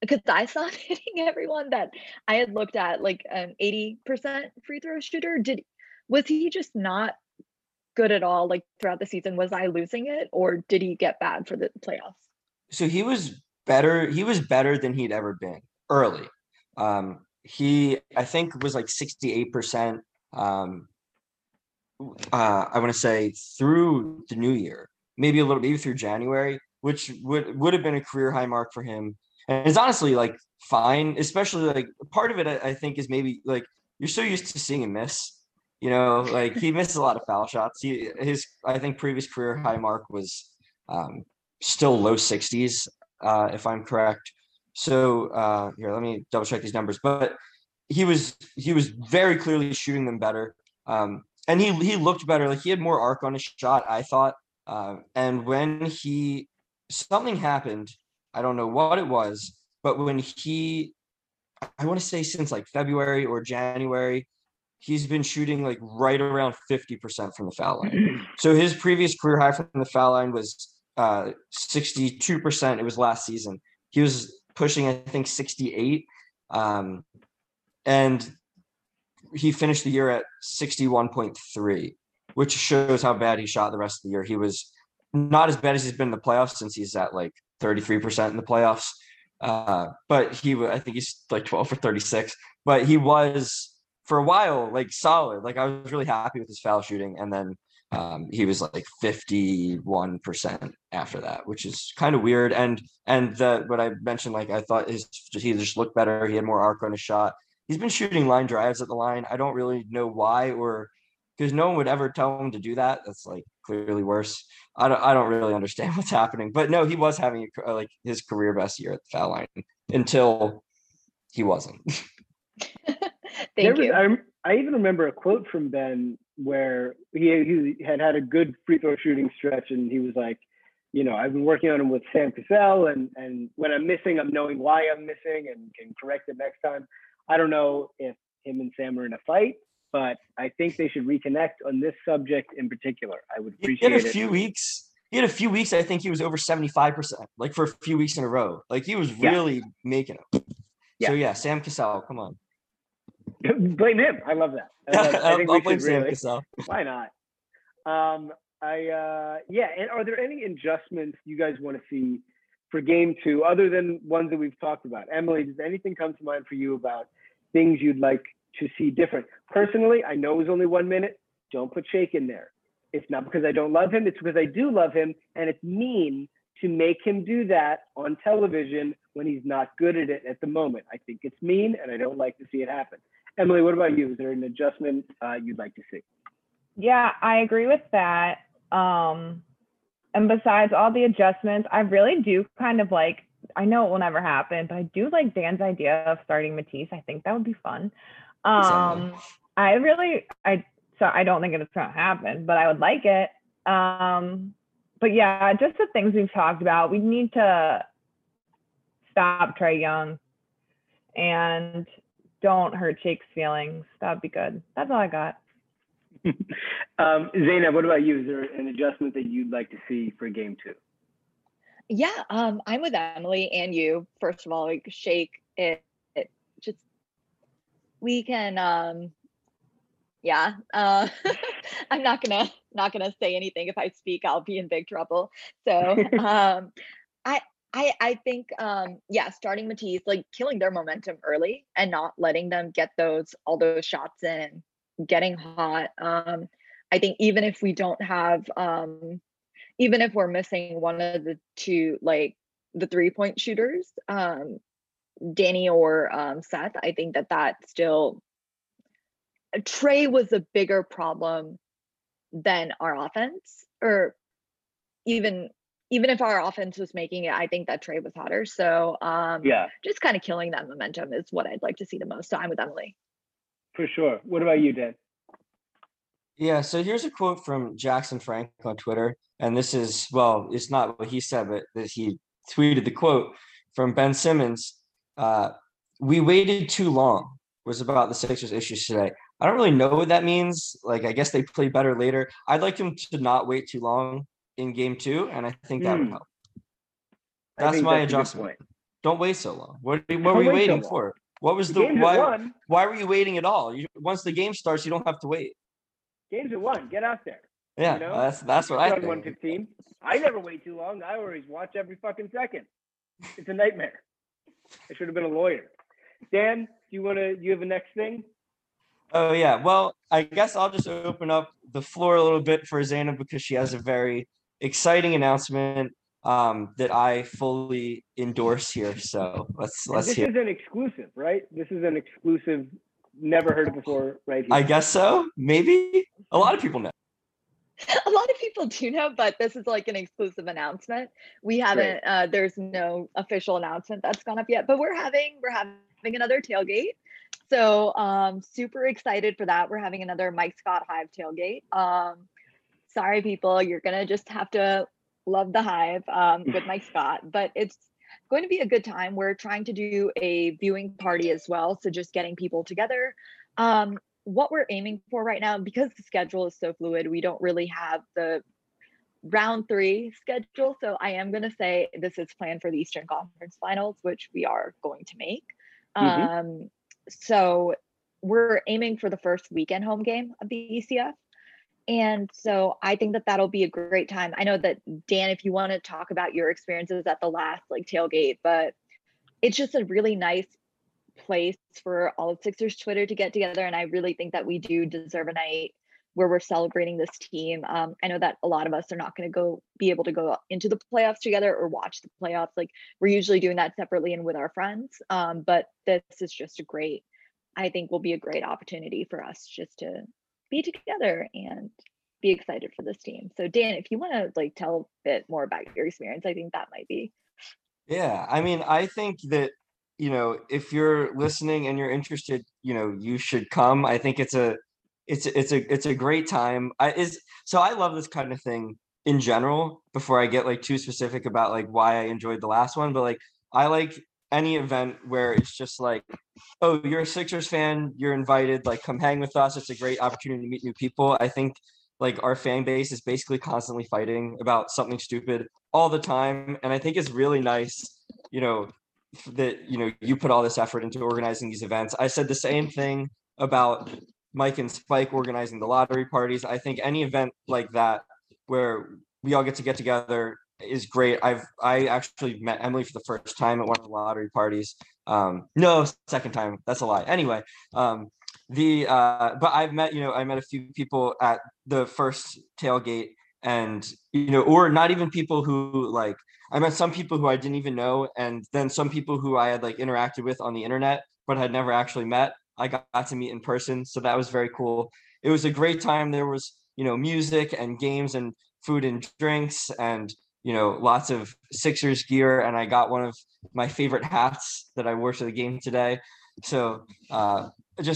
because I saw him hitting everyone that I had looked at, like an 80% free throw shooter. Was he just not good at all, like throughout the season? Was I losing it, or did he get bad for the playoffs? So he was better. He was better than he'd ever been early. He, I think, was like 68%. I want to say through the new year, maybe a little, maybe through January, which would have been a career high mark for him. And it's honestly like fine, especially like part of it, I think, is maybe like you're so used to seeing him miss, like he misses a lot of foul shots. I think previous career high mark was still low 60s, if I'm correct. So here, let me double check these numbers, but he was very clearly shooting them better. And he looked better. Like he had more arc on his shot, I thought. And when something happened, I don't know what it was, but when I want to say since like February or January, he's been shooting like right around 50% from the foul line. So his previous career high from the foul line was 62%. It was last season. He was pushing, I think, 68. And he finished the year at 61.3, which shows how bad he shot the rest of the year. He was not as bad as he's been in the playoffs, since he's at like 33% in the playoffs. But I think he's like 12 for 36, but he was for a while like solid. Like I was really happy with his foul shooting. And then he was like 51% after that, which is kind of weird. And what I mentioned, like I thought he just looked better. He had more arc on his shot. He's been shooting line drives at the line. I don't really know why, or because no one would ever tell him to do that. That's like clearly worse. I don't really understand what's happening, but no, he was having like his career best year at the foul line until he wasn't. Thank you. I even remember a quote from Ben where he had a good free throw shooting stretch, and he was like, I've been working on him with Sam Cassell, and when I'm missing, I'm knowing why I'm missing and can correct it next time. I don't know if him and Sam are in a fight, but I think they should reconnect on this subject in particular. I would appreciate it. He had a few weeks. I think he was over 75%, like for a few weeks in a row. Like he was really making it. Yeah. So yeah, Sam Cassell, come on. Blame him. I love that. I think I'll blame Sam Cassell. Why not? And are there any adjustments you guys want to see for game 2, other than ones that we've talked about? Emily, does anything come to mind for you about things you'd like to see different? Personally, I know it was only 1 minute. Don't put Shake in there. It's not because I don't love him. It's because I do love him, and it's mean to make him do that on television when he's not good at it at the moment. I think it's mean, and I don't like to see it happen. Emily, what about you? Is there an adjustment you'd like to see? Yeah, I agree with that. And besides all the adjustments, I really do kind of like, I know it will never happen, but I do like Dan's idea of starting Matisse. I think that would be fun. So I don't think it's going to happen, but I would like it. But yeah, just the things we've talked about. We need to stop Trae Young and don't hurt Shake's feelings. That'd be good. That's all I got. Zainab, what about you? Is there an adjustment that you'd like to see for game 2? Yeah, I'm with Emily and you. First of all, like Shake, it just, we can, I'm not gonna say anything. If I speak, I'll be in big trouble. So I think starting Matisse, like killing their momentum early and not letting them get all those shots in, getting hot. I think even if we don't have even if we're missing one of the two, like the 3-point shooters, Danny or Seth, I think that still, Trae was a bigger problem than our offense, or even if our offense was making it, I think that Trae was hotter. So just kind of killing that momentum is what I'd like to see the most. So I'm with Emily. For sure. What about you, Dan? Yeah, so here's a quote from Jackson Frank on Twitter. And this is, well, it's not what he said, but he tweeted the quote from Ben Simmons. We waited too long was about the Sixers' issues today. I don't really know what that means. Like, I guess they play better later. I'd like him to not wait too long in game 2, and I think that would help. That's my adjustment. Don't wait so long. What were Don't you wait so waiting long. for? What was The the game's at why? 1. Why were you waiting at all? Once the game starts, you don't have to wait. Game's at 1. Get out there. Yeah, You know? that's what I It's on think. 1:15. I never wait too long. I always watch every fucking second. It's a nightmare. I should have been a lawyer. Dan, you have a next thing? Oh yeah. Well, I guess I'll just open up the floor a little bit for Zainab because she has a very exciting announcement that I fully endorse here. So let's This hear. is an exclusive, right? This is an exclusive, never heard it before, right here. I guess so. Maybe a lot of people know. A lot of people do know, but this is like an exclusive announcement. We haven't there's no official announcement that's gone up yet, but we're having another tailgate. So super excited for that. We're having another Mike Scott Hive tailgate. Sorry people, you're gonna just have to love the Hive with Mike Scott, but it's going to be a good time. We're trying to do a viewing party as well, so just getting people together. What we're aiming for right now, because the schedule is so fluid, we don't really have the round 3 schedule. So I am going to say this is planned for the Eastern Conference Finals, which we are going to make. So we're aiming for the first weekend home game of the ECF. And so I think that that'll be a great time. I know that Dan, if you want to talk about your experiences at the last like tailgate, but it's just a really nice place for all of Sixers Twitter to get together, and I really think that we do deserve a night where we're celebrating this team. I know that a lot of us are not going to be able to go into the playoffs together or watch the playoffs. Like we're usually doing that separately and with our friends. But this is just I think will be a great opportunity for us just to be together and be excited for this team. So Dan, if you want to like tell a bit more about your experience, I think that might be. Yeah, I mean, I think that if you're listening and you're interested, you should come. I think it's a great time. So I love this kind of thing in general. Before I get like too specific about like why I enjoyed the last one, but like I like any event where it's just like, oh, you're a Sixers fan, you're invited, like come hang with us. It's a great opportunity to meet new people. I think like our fan base is basically constantly fighting about something stupid all the time, and I think it's really nice, that you put all this effort into organizing these events. I said the same thing about Mike and Spike organizing the lottery parties. I think any event like that where we all get together is great. I actually met Emily for the first time at one of the lottery parties. No, second time. That's a lie. Anyway, but I met a few people at the first tailgate, and or not even people who like. I met some people who I didn't even know, and then some people who I had like interacted with on the internet, but had never actually met. I got to meet in person, so that was very cool. It was a great time. There was, music and games and food and drinks and, lots of Sixers gear. And I got one of my favorite hats that I wore to the game today. So I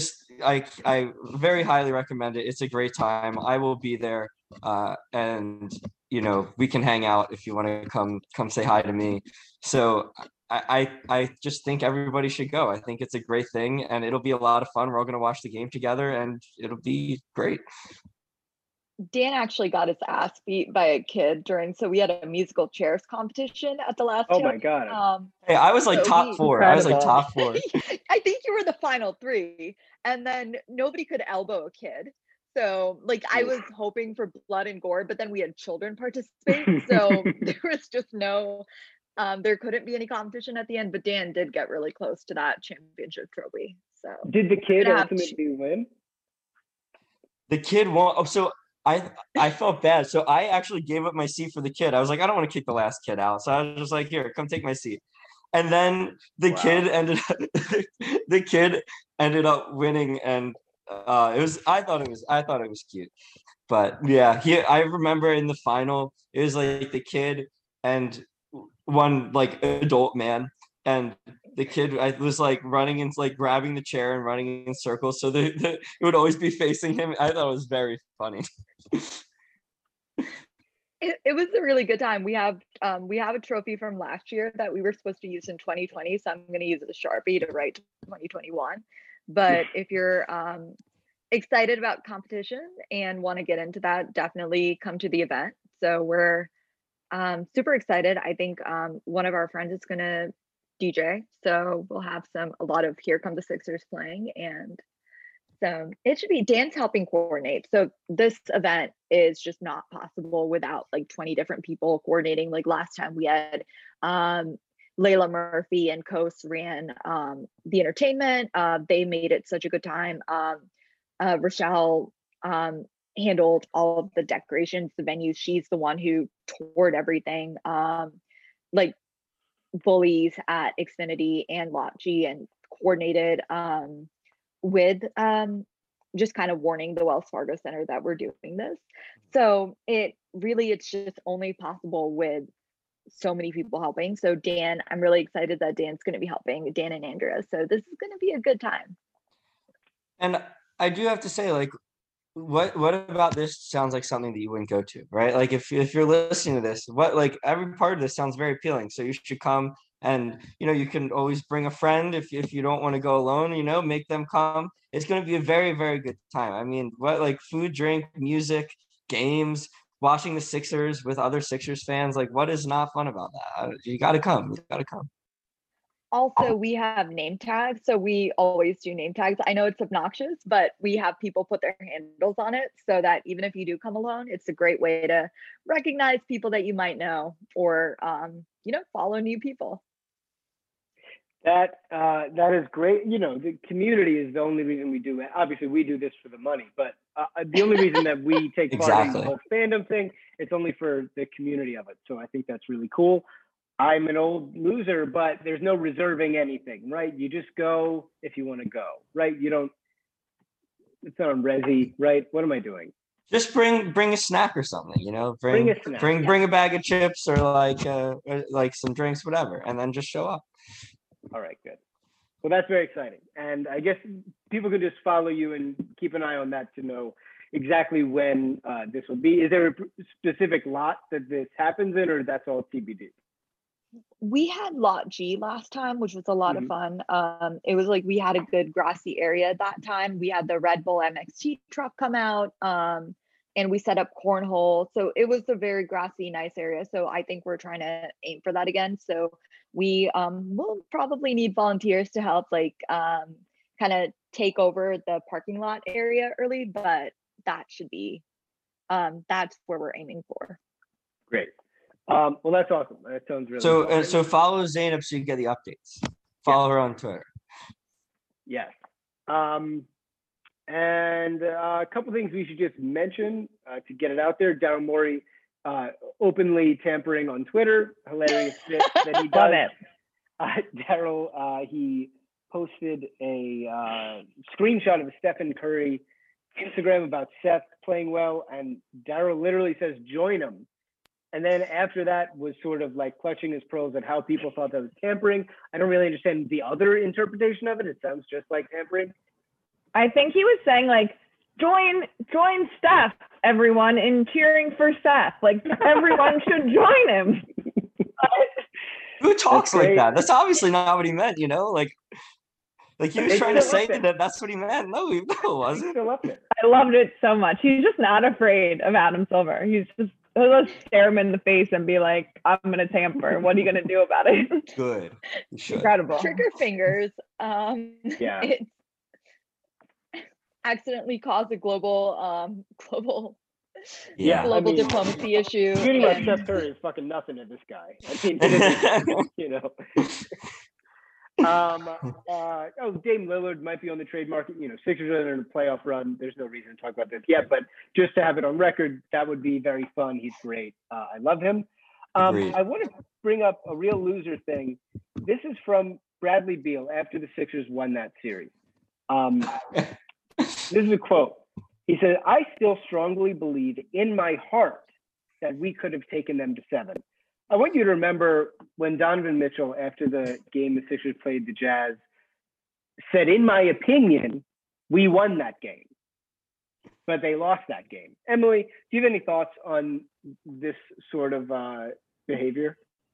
very highly recommend it. It's a great time. I will be there. And we can hang out if you want to come say hi to me. So I just think everybody should go. I think it's a great thing, and it'll be a lot of fun. We're all going to watch the game together, and it'll be great. Dan actually got his ass beat by a kid so we had a musical chairs competition at the last. Oh my God. Hey, I was like top 4. I was like top 4. I think you were the final 3, and then nobody could elbow a kid. So like I was hoping for blood and gore, but then we had children participate. So there was just no, there couldn't be any competition at the end, but Dan did get really close to that championship trophy. So did the kid ultimately win? The kid won. Oh, so I felt bad. So I actually gave up my seat for the kid. I was like, I don't want to kick the last kid out. So I was just like, here, come take my seat. And then the kid ended up winning, and I thought it was cute. But yeah, I remember in the final, it was like the kid and one like adult man, and the kid was like running and like grabbing the chair and running in circles, so it would always be facing him. I thought it was very funny. It was a really good time. We have a trophy from last year that we were supposed to use in 2020, so I'm going to use a Sharpie to write 2021. But if you're excited about competition and want to get into that, definitely come to the event. So we're super excited. I think one of our friends is going to DJ. So we'll have a lot of Here Come the Sixers playing, and it should be Dan's helping coordinate. So this event is just not possible without like 20 different people coordinating. Like last time we had Layla Murphy and Coast ran the entertainment. They made it such a good time. Rochelle handled all of the decorations, the venues. She's the one who toured everything, like Bullies at Xfinity and Lot G, and coordinated with just kind of warning the Wells Fargo Center that we're doing this. So it's just only possible with so many people helping. So Dan, I'm really excited that Dan's going to be helping, Dan and Andrea. So this is going to be a good time. And I do have to say, like, what about this sounds like something that you wouldn't go to, right? Like if you're listening to this, every part of this sounds very appealing. So you should come, and you can always bring a friend if you don't want to go alone, make them come. It's going to be a very, very good time. I mean, food, drink, music, games, watching the Sixers with other Sixers fans, like what is not fun about that? You got to come. Also, we have name tags. So we always do name tags. I know it's obnoxious, but we have people put their handles on it so that even if you do come alone, it's a great way to recognize people that you might know, or, follow new people. That is great. The community is the only reason we do it. Obviously, we do this for the money, but the only reason that we take part in the whole fandom thing, it's only for the community of it. So I think that's really cool. I'm an old loser, but there's no reserving anything, right? You just go if you want to go, right? It's not on Resi, right? What am I doing? Just bring a snack or something, bring a snack. Bring a bag of chips or like some drinks, whatever, and then just show up. All right, good. Well, that's very exciting. And I guess people could just follow you and keep an eye on that to know exactly when this will be. Is there a specific lot that this happens in, or that's all TBD? We had Lot G last time, which was a lot of fun. It was like we had a good grassy area that time. We had the Red Bull MXT truck come out, and we set up cornhole. So it was a very grassy, nice area. So I think we're trying to aim for that again. So we will probably need volunteers to help kind of take over the parking lot area early, but that should be, that's where we're aiming for. Great. Well, that's awesome. That sounds really so. So follow Zainab so you get the updates. Follow her on Twitter. Yes. And a couple things we should just mention to get it out there. Daryl Morey openly tampering on Twitter. Hilarious that he does it. Daryl, he posted a screenshot of Stephen Curry Instagram about Seth playing well, and Daryl literally says, "Join him." And then after that was sort of like clutching his pearls at how people thought that was tampering. I don't really understand the other interpretation of it. It sounds just like tampering. I think he was saying like, join Steph, everyone, in cheering for Seth. Like everyone should join him. Who talks like that? That's obviously not what he meant, Like he was trying to say that that's what he meant. No, it wasn't. I loved it so much. He's just not afraid of Adam Silver. He'll just stare him in the face and be like, I'm going to tamper. What are you going to do about it? Good. Incredible. Trigger fingers. It's accidentally caused a global diplomacy issue. Shooting about Steph Curry is fucking nothing to this guy. I mean, Dame Lillard might be on the trade market. Sixers are in a playoff run. There's no reason to talk about this yet, but just to have it on record, that would be very fun. He's great. I love him. I want to bring up a real loser thing. This is from Bradley Beal after the Sixers won that series. This is a quote. He said, "I still strongly believe in my heart that we could have taken them to 7. I want you to remember when Donovan Mitchell, after the game the Sixers played the Jazz, said, in my opinion, we won that game, but they lost that game. Emily, do you have any thoughts on this sort of behavior?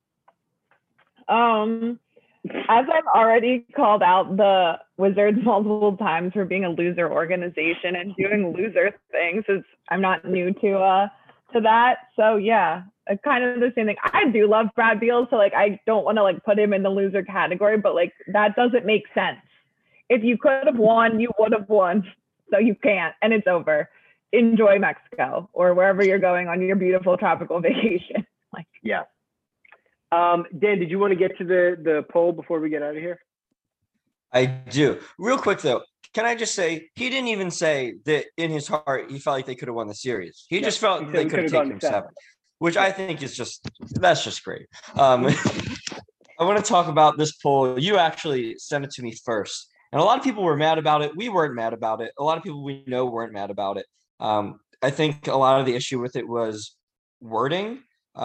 As I've already called out the Wizards multiple times for being a loser organization and doing loser things, I'm not new to to that. So yeah, kind of the same thing. I do love Brad Beal, so like I don't want to like put him in the loser category, but like that doesn't make sense. If you could have won, you would have won. So you can't, and it's over. Enjoy Mexico or wherever you're going on your beautiful tropical vacation. Like, yeah. Dan, did you want to get to the poll before we get out of here? I do. Real quick though, can I just say he didn't even say that in his heart he felt like they could have won the series. He just felt they could have taken him 7, which I think is that's just great. I want to talk about this poll. You actually sent it to me first, and a lot of people were mad about it. We weren't mad about it. A lot of people we know weren't mad about it. I think a lot of the issue with it was wording.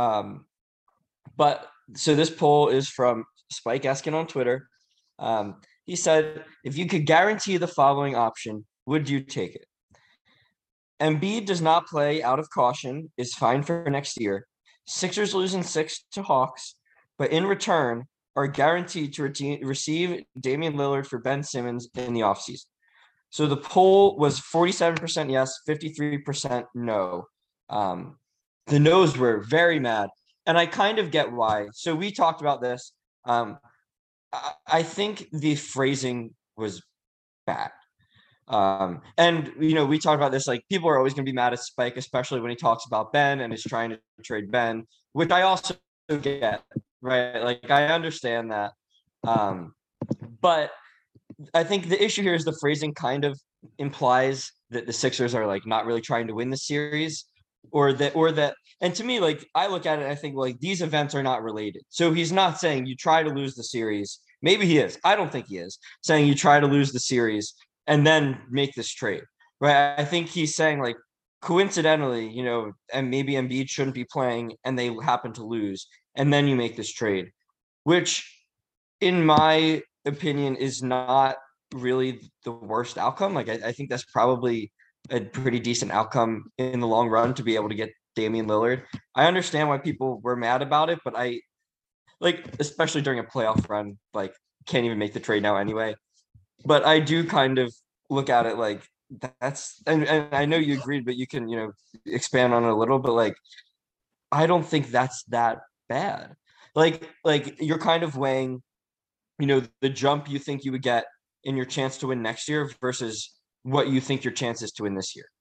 But so this poll is from Spike Eskin on Twitter. He said, if you could guarantee the following option, would you take it? Embiid does not play out of caution, is fine for next year. Sixers losing 6 to Hawks, but in return are guaranteed to receive Damian Lillard for Ben Simmons in the offseason. So the poll was 47% yes, 53% no. The no's were very mad. And I kind of get why. So we talked about this. I think the phrasing was bad. And, we talked about this, like people are always going to be mad at Spike, especially when he talks about Ben and is trying to trade Ben, which I also get, right? Like I understand that. But I think the issue here is the phrasing kind of implies that the Sixers are like not really trying to win the series or that. And to me, like I look at it and I think like these events are not related. So he's not saying you try to lose the series. Maybe he is. I don't think he is saying you try to lose the series and then make this trade, right? I think he's saying like coincidentally, and maybe Embiid shouldn't be playing and they happen to lose. And then you make this trade, which in my opinion is not really the worst outcome. Like I think that's probably a pretty decent outcome in the long run to be able to get Damian Lillard. I understand why people were mad about it, but I like, especially during a playoff run, like can't even make the trade now anyway. But I do kind of look at it like that's, and I know you agreed, but you can, expand on it a little, but like, I don't think that's that bad. Like you're kind of weighing, the jump you think you would get in your chance to win next year versus what you think your chances to win this year.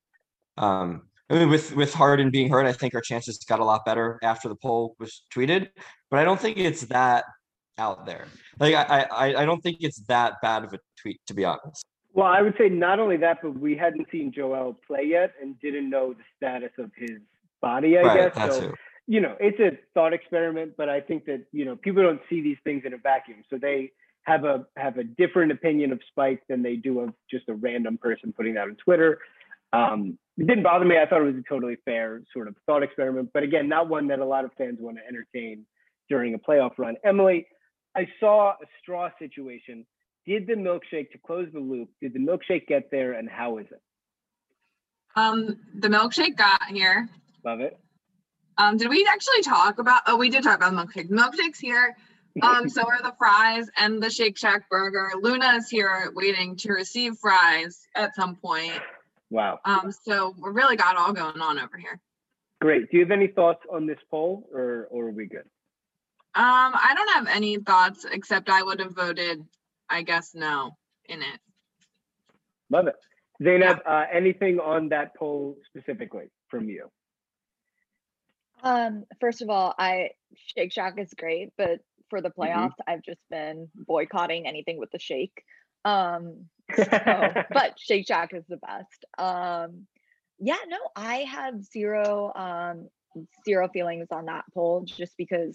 I mean, with Harden being hurt, I think our chances got a lot better after the poll was tweeted, but I don't think it's that out there. Like, I don't think it's that bad of a tweet, to be honest. Well, I would say not only that, but we hadn't seen Joel play yet and didn't know the status of his body, I guess. So, it's a thought experiment, but I think that, people don't see these things in a vacuum. So they have a different opinion of Spike than they do of just a random person putting that on Twitter. It didn't bother me. I thought it was a totally fair sort of thought experiment, but again, not one that a lot of fans want to entertain during a playoff run. Emily, I saw a straw situation. Did the milkshake, to close the loop, did the milkshake get there and how is it? The milkshake got here. Love it. Did we actually talk about, we did talk about the milkshake. The milkshake's here. So are the fries and the Shake Shack burger. Luna is here waiting to receive fries at some point. Wow. So we really got all going on over here. Great. Do you have any thoughts on this poll or are we good? I don't have any thoughts except I would have voted, I guess, no in it. Love it. Zainab, anything on that poll specifically from you? First of all, Shake Shack is great, but for the playoffs, I've just been boycotting anything with the shake. But Shake Shack is the best. I have zero feelings on that poll just because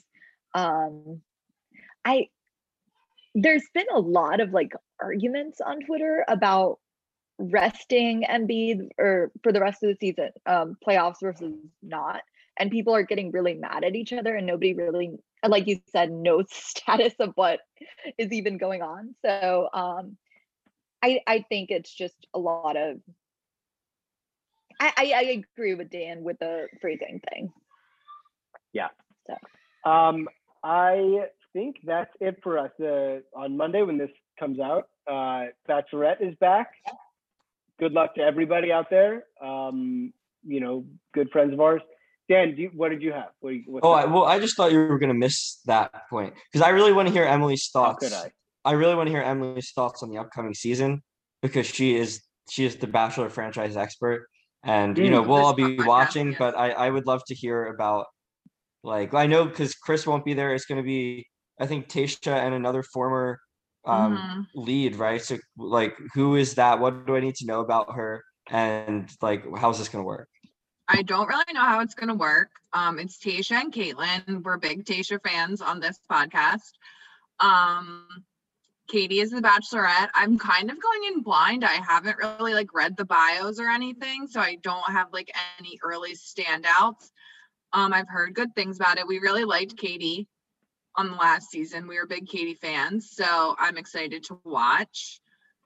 there's been a lot of like arguments on Twitter about resting Embiid or for the rest of the season, playoffs versus not. And people are getting really mad at each other and nobody really, like you said, knows status of what is even going on. So I think it's just a lot of, I agree with Dan with the phrasing thing. Yeah. So I think that's it for us. On Monday when this comes out, Bachelorette is back. Good luck to everybody out there. Good friends of ours. Dan, what did you have? I just thought you were going to miss that point because I really want to hear Emily's thoughts. How could I really want to hear Emily's thoughts on the upcoming season because she is the Bachelor franchise expert, and we'll all be watching. Yes. But I would love to hear about, like, I know because Chris won't be there. It's going to be, I think, Tayshia and another former lead, right? So, like, who is that? What do I need to know about her? And, like, how's this going to work? I don't really know how it's going to work. It's Tayshia and Caitlin. We're big Tayshia fans on this podcast. Katie is the Bachelorette. I'm kind of going in blind. I haven't really read the bios or anything, so I don't have any early standouts. I've heard good things about it. We really liked Katie on the last season. We were big Katie fans, so I'm excited to watch.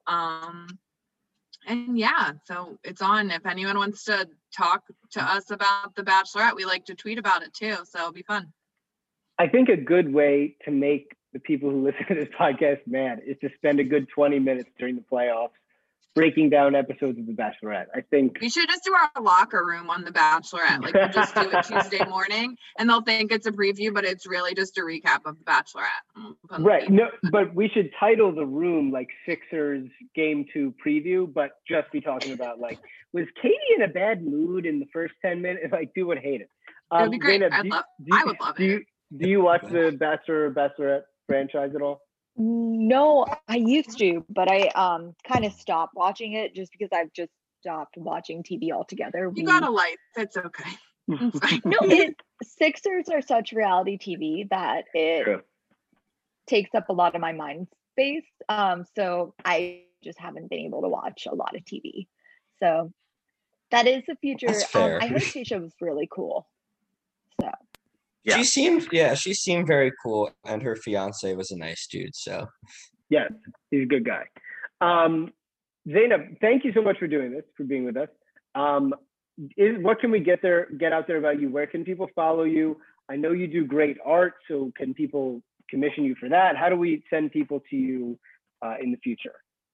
And yeah, so it's on. If anyone wants to talk to us about the Bachelorette, we like to tweet about it too, so it'll be fun. I think a good way to make the people who listen to this podcast mad is to spend a good 20 minutes during the playoffs breaking down episodes of The Bachelorette. I think we should just do our locker room on The Bachelorette. We'll just do it Tuesday morning, and they'll think it's a preview, but it's really just a recap of The Bachelorette. Right. No, but we should title the room Sixers Game 2 preview, but just be talking about was Katie in a bad mood in the first 10 minutes? Who would hate it? It would be great. I would love it. Do you watch the Bachelor or Bachelorette franchise at all? No, I used to, but I kind of stopped watching it just because I've just stopped watching TV altogether. You got a life. It's okay. No, Sixers are such reality TV that it takes up a lot of my mind space. So I just haven't been able to watch a lot of TV. So that is the future. That's fair. I heard Tayshia was really cool. So. Yeah. She seemed very cool, and her fiance was a nice dude. So, yes, he's a good guy. Zainab, thank you so much for doing this, for being with us. What can we get out there about you? Where can people follow you? I know you do great art, so can people commission you for that? How do we send people to you in the future?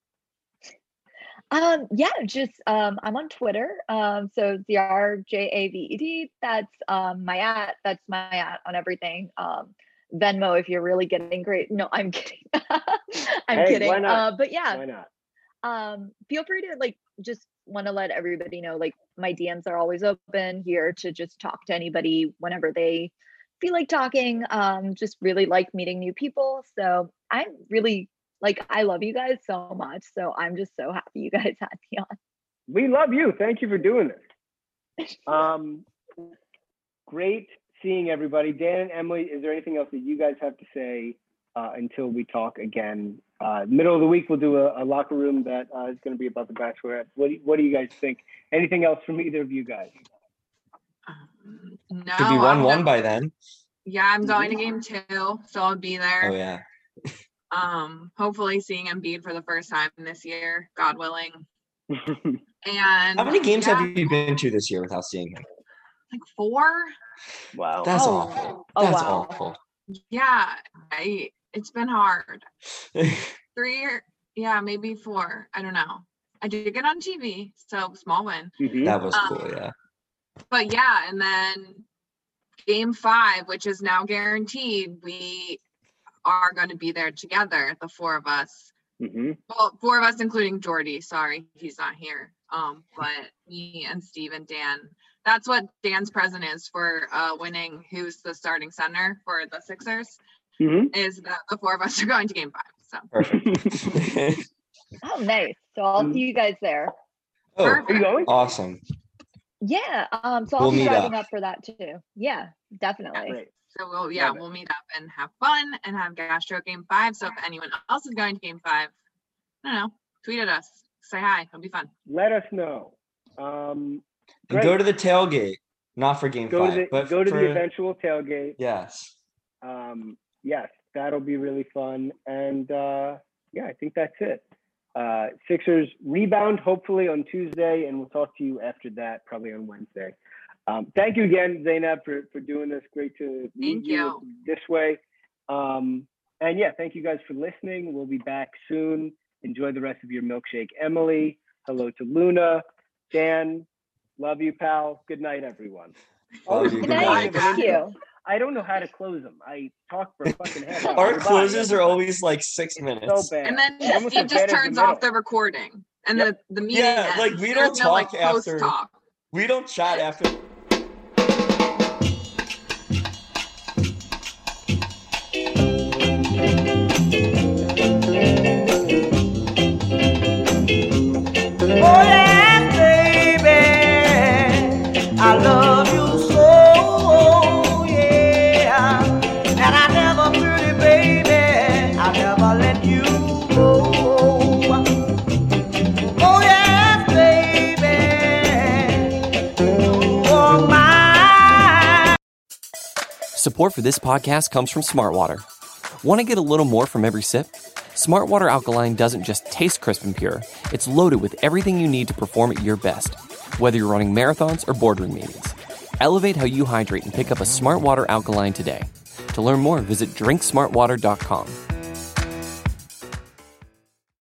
I'm on Twitter. So ZRJAVED, that's my @, on everything. Venmo, if you're really getting great. No, I'm kidding. I'm kidding. Why not? But yeah. Why not? Feel free to just want to let everybody know, my DMs are always open here to just talk to anybody whenever they feel like talking. Just really like meeting new people. So I'm really I love you guys so much. So I'm just so happy you guys had me on. We love you. Thank you for doing this. Great seeing everybody. Dan and Emily, is there anything else that you guys have to say until we talk again? Middle of the week, we'll do a locker room that is going to be about the Bachelorette. What do you guys think? Anything else from either of you guys? No. Could be 1-1 by then. Yeah, I'm going to game 2, so I'll be there. Oh yeah. Hopefully seeing Embiid for the first time this year, God willing. And how many games have you been to this year without seeing him? 4. Wow. That's awful. That's awful. Yeah, it's been hard. 3 maybe 4. I don't know. I did get on TV, so small win. Mm-hmm. That was cool, yeah. But yeah, and then game 5, which is now guaranteed, we are going to be there together, the 4 of us. Mm-hmm. Well, 4 of us, including Jordy. Sorry, he's not here. But me and Steve and Dan. That's what Dan's present is for winning who's the starting center for the Sixers. Mm-hmm. Is that the 4 of us are going to game 5. So perfect. Oh, nice. So I'll see you guys there. Oh, perfect. Are you going? Awesome. Yeah. So I'll be driving up for that too. Yeah, definitely. Great. So we'll meet up and have fun and have Gastro game 5. So if anyone else is going to game 5, I don't know, tweet at us, say hi, it'll be fun. Let us know. And go to the tailgate, not for game 5, but go to the eventual tailgate. Yes. Yes, that'll be really fun. And I think that's it. Sixers rebound hopefully on Tuesday, and we'll talk to you after that, probably on Wednesday. Thank you again, Zainab, for doing this. Great to meet you this way. And thank you guys for listening. We'll be back soon. Enjoy the rest of your milkshake. Emily, hello to Luna. Dan, love you, pal. Good night, everyone. Always you. Good Good night. night. Thank you. I don't know how to close them. I talk for a fucking half hour. Our Goodbye. closes are always like 6 It's minutes. so bad. And then It's almost Steve as just bad as turns the off middle. the recording, and the meeting. Yeah, ends. like, we There's don't no, like, talk after- post-talk. We don't chat after. Oh yeah, baby, I love you so, yeah. And I never, pretty baby, I never let you go. Oh yeah, baby, you are mine. Support for this podcast comes from Smartwater. Want to get a little more from every sip? Smartwater Alkaline doesn't just taste crisp and pure, it's loaded with everything you need to perform at your best, whether you're running marathons or boardroom meetings. Elevate how you hydrate and pick up a Smartwater Alkaline today. To learn more, visit drinksmartwater.com.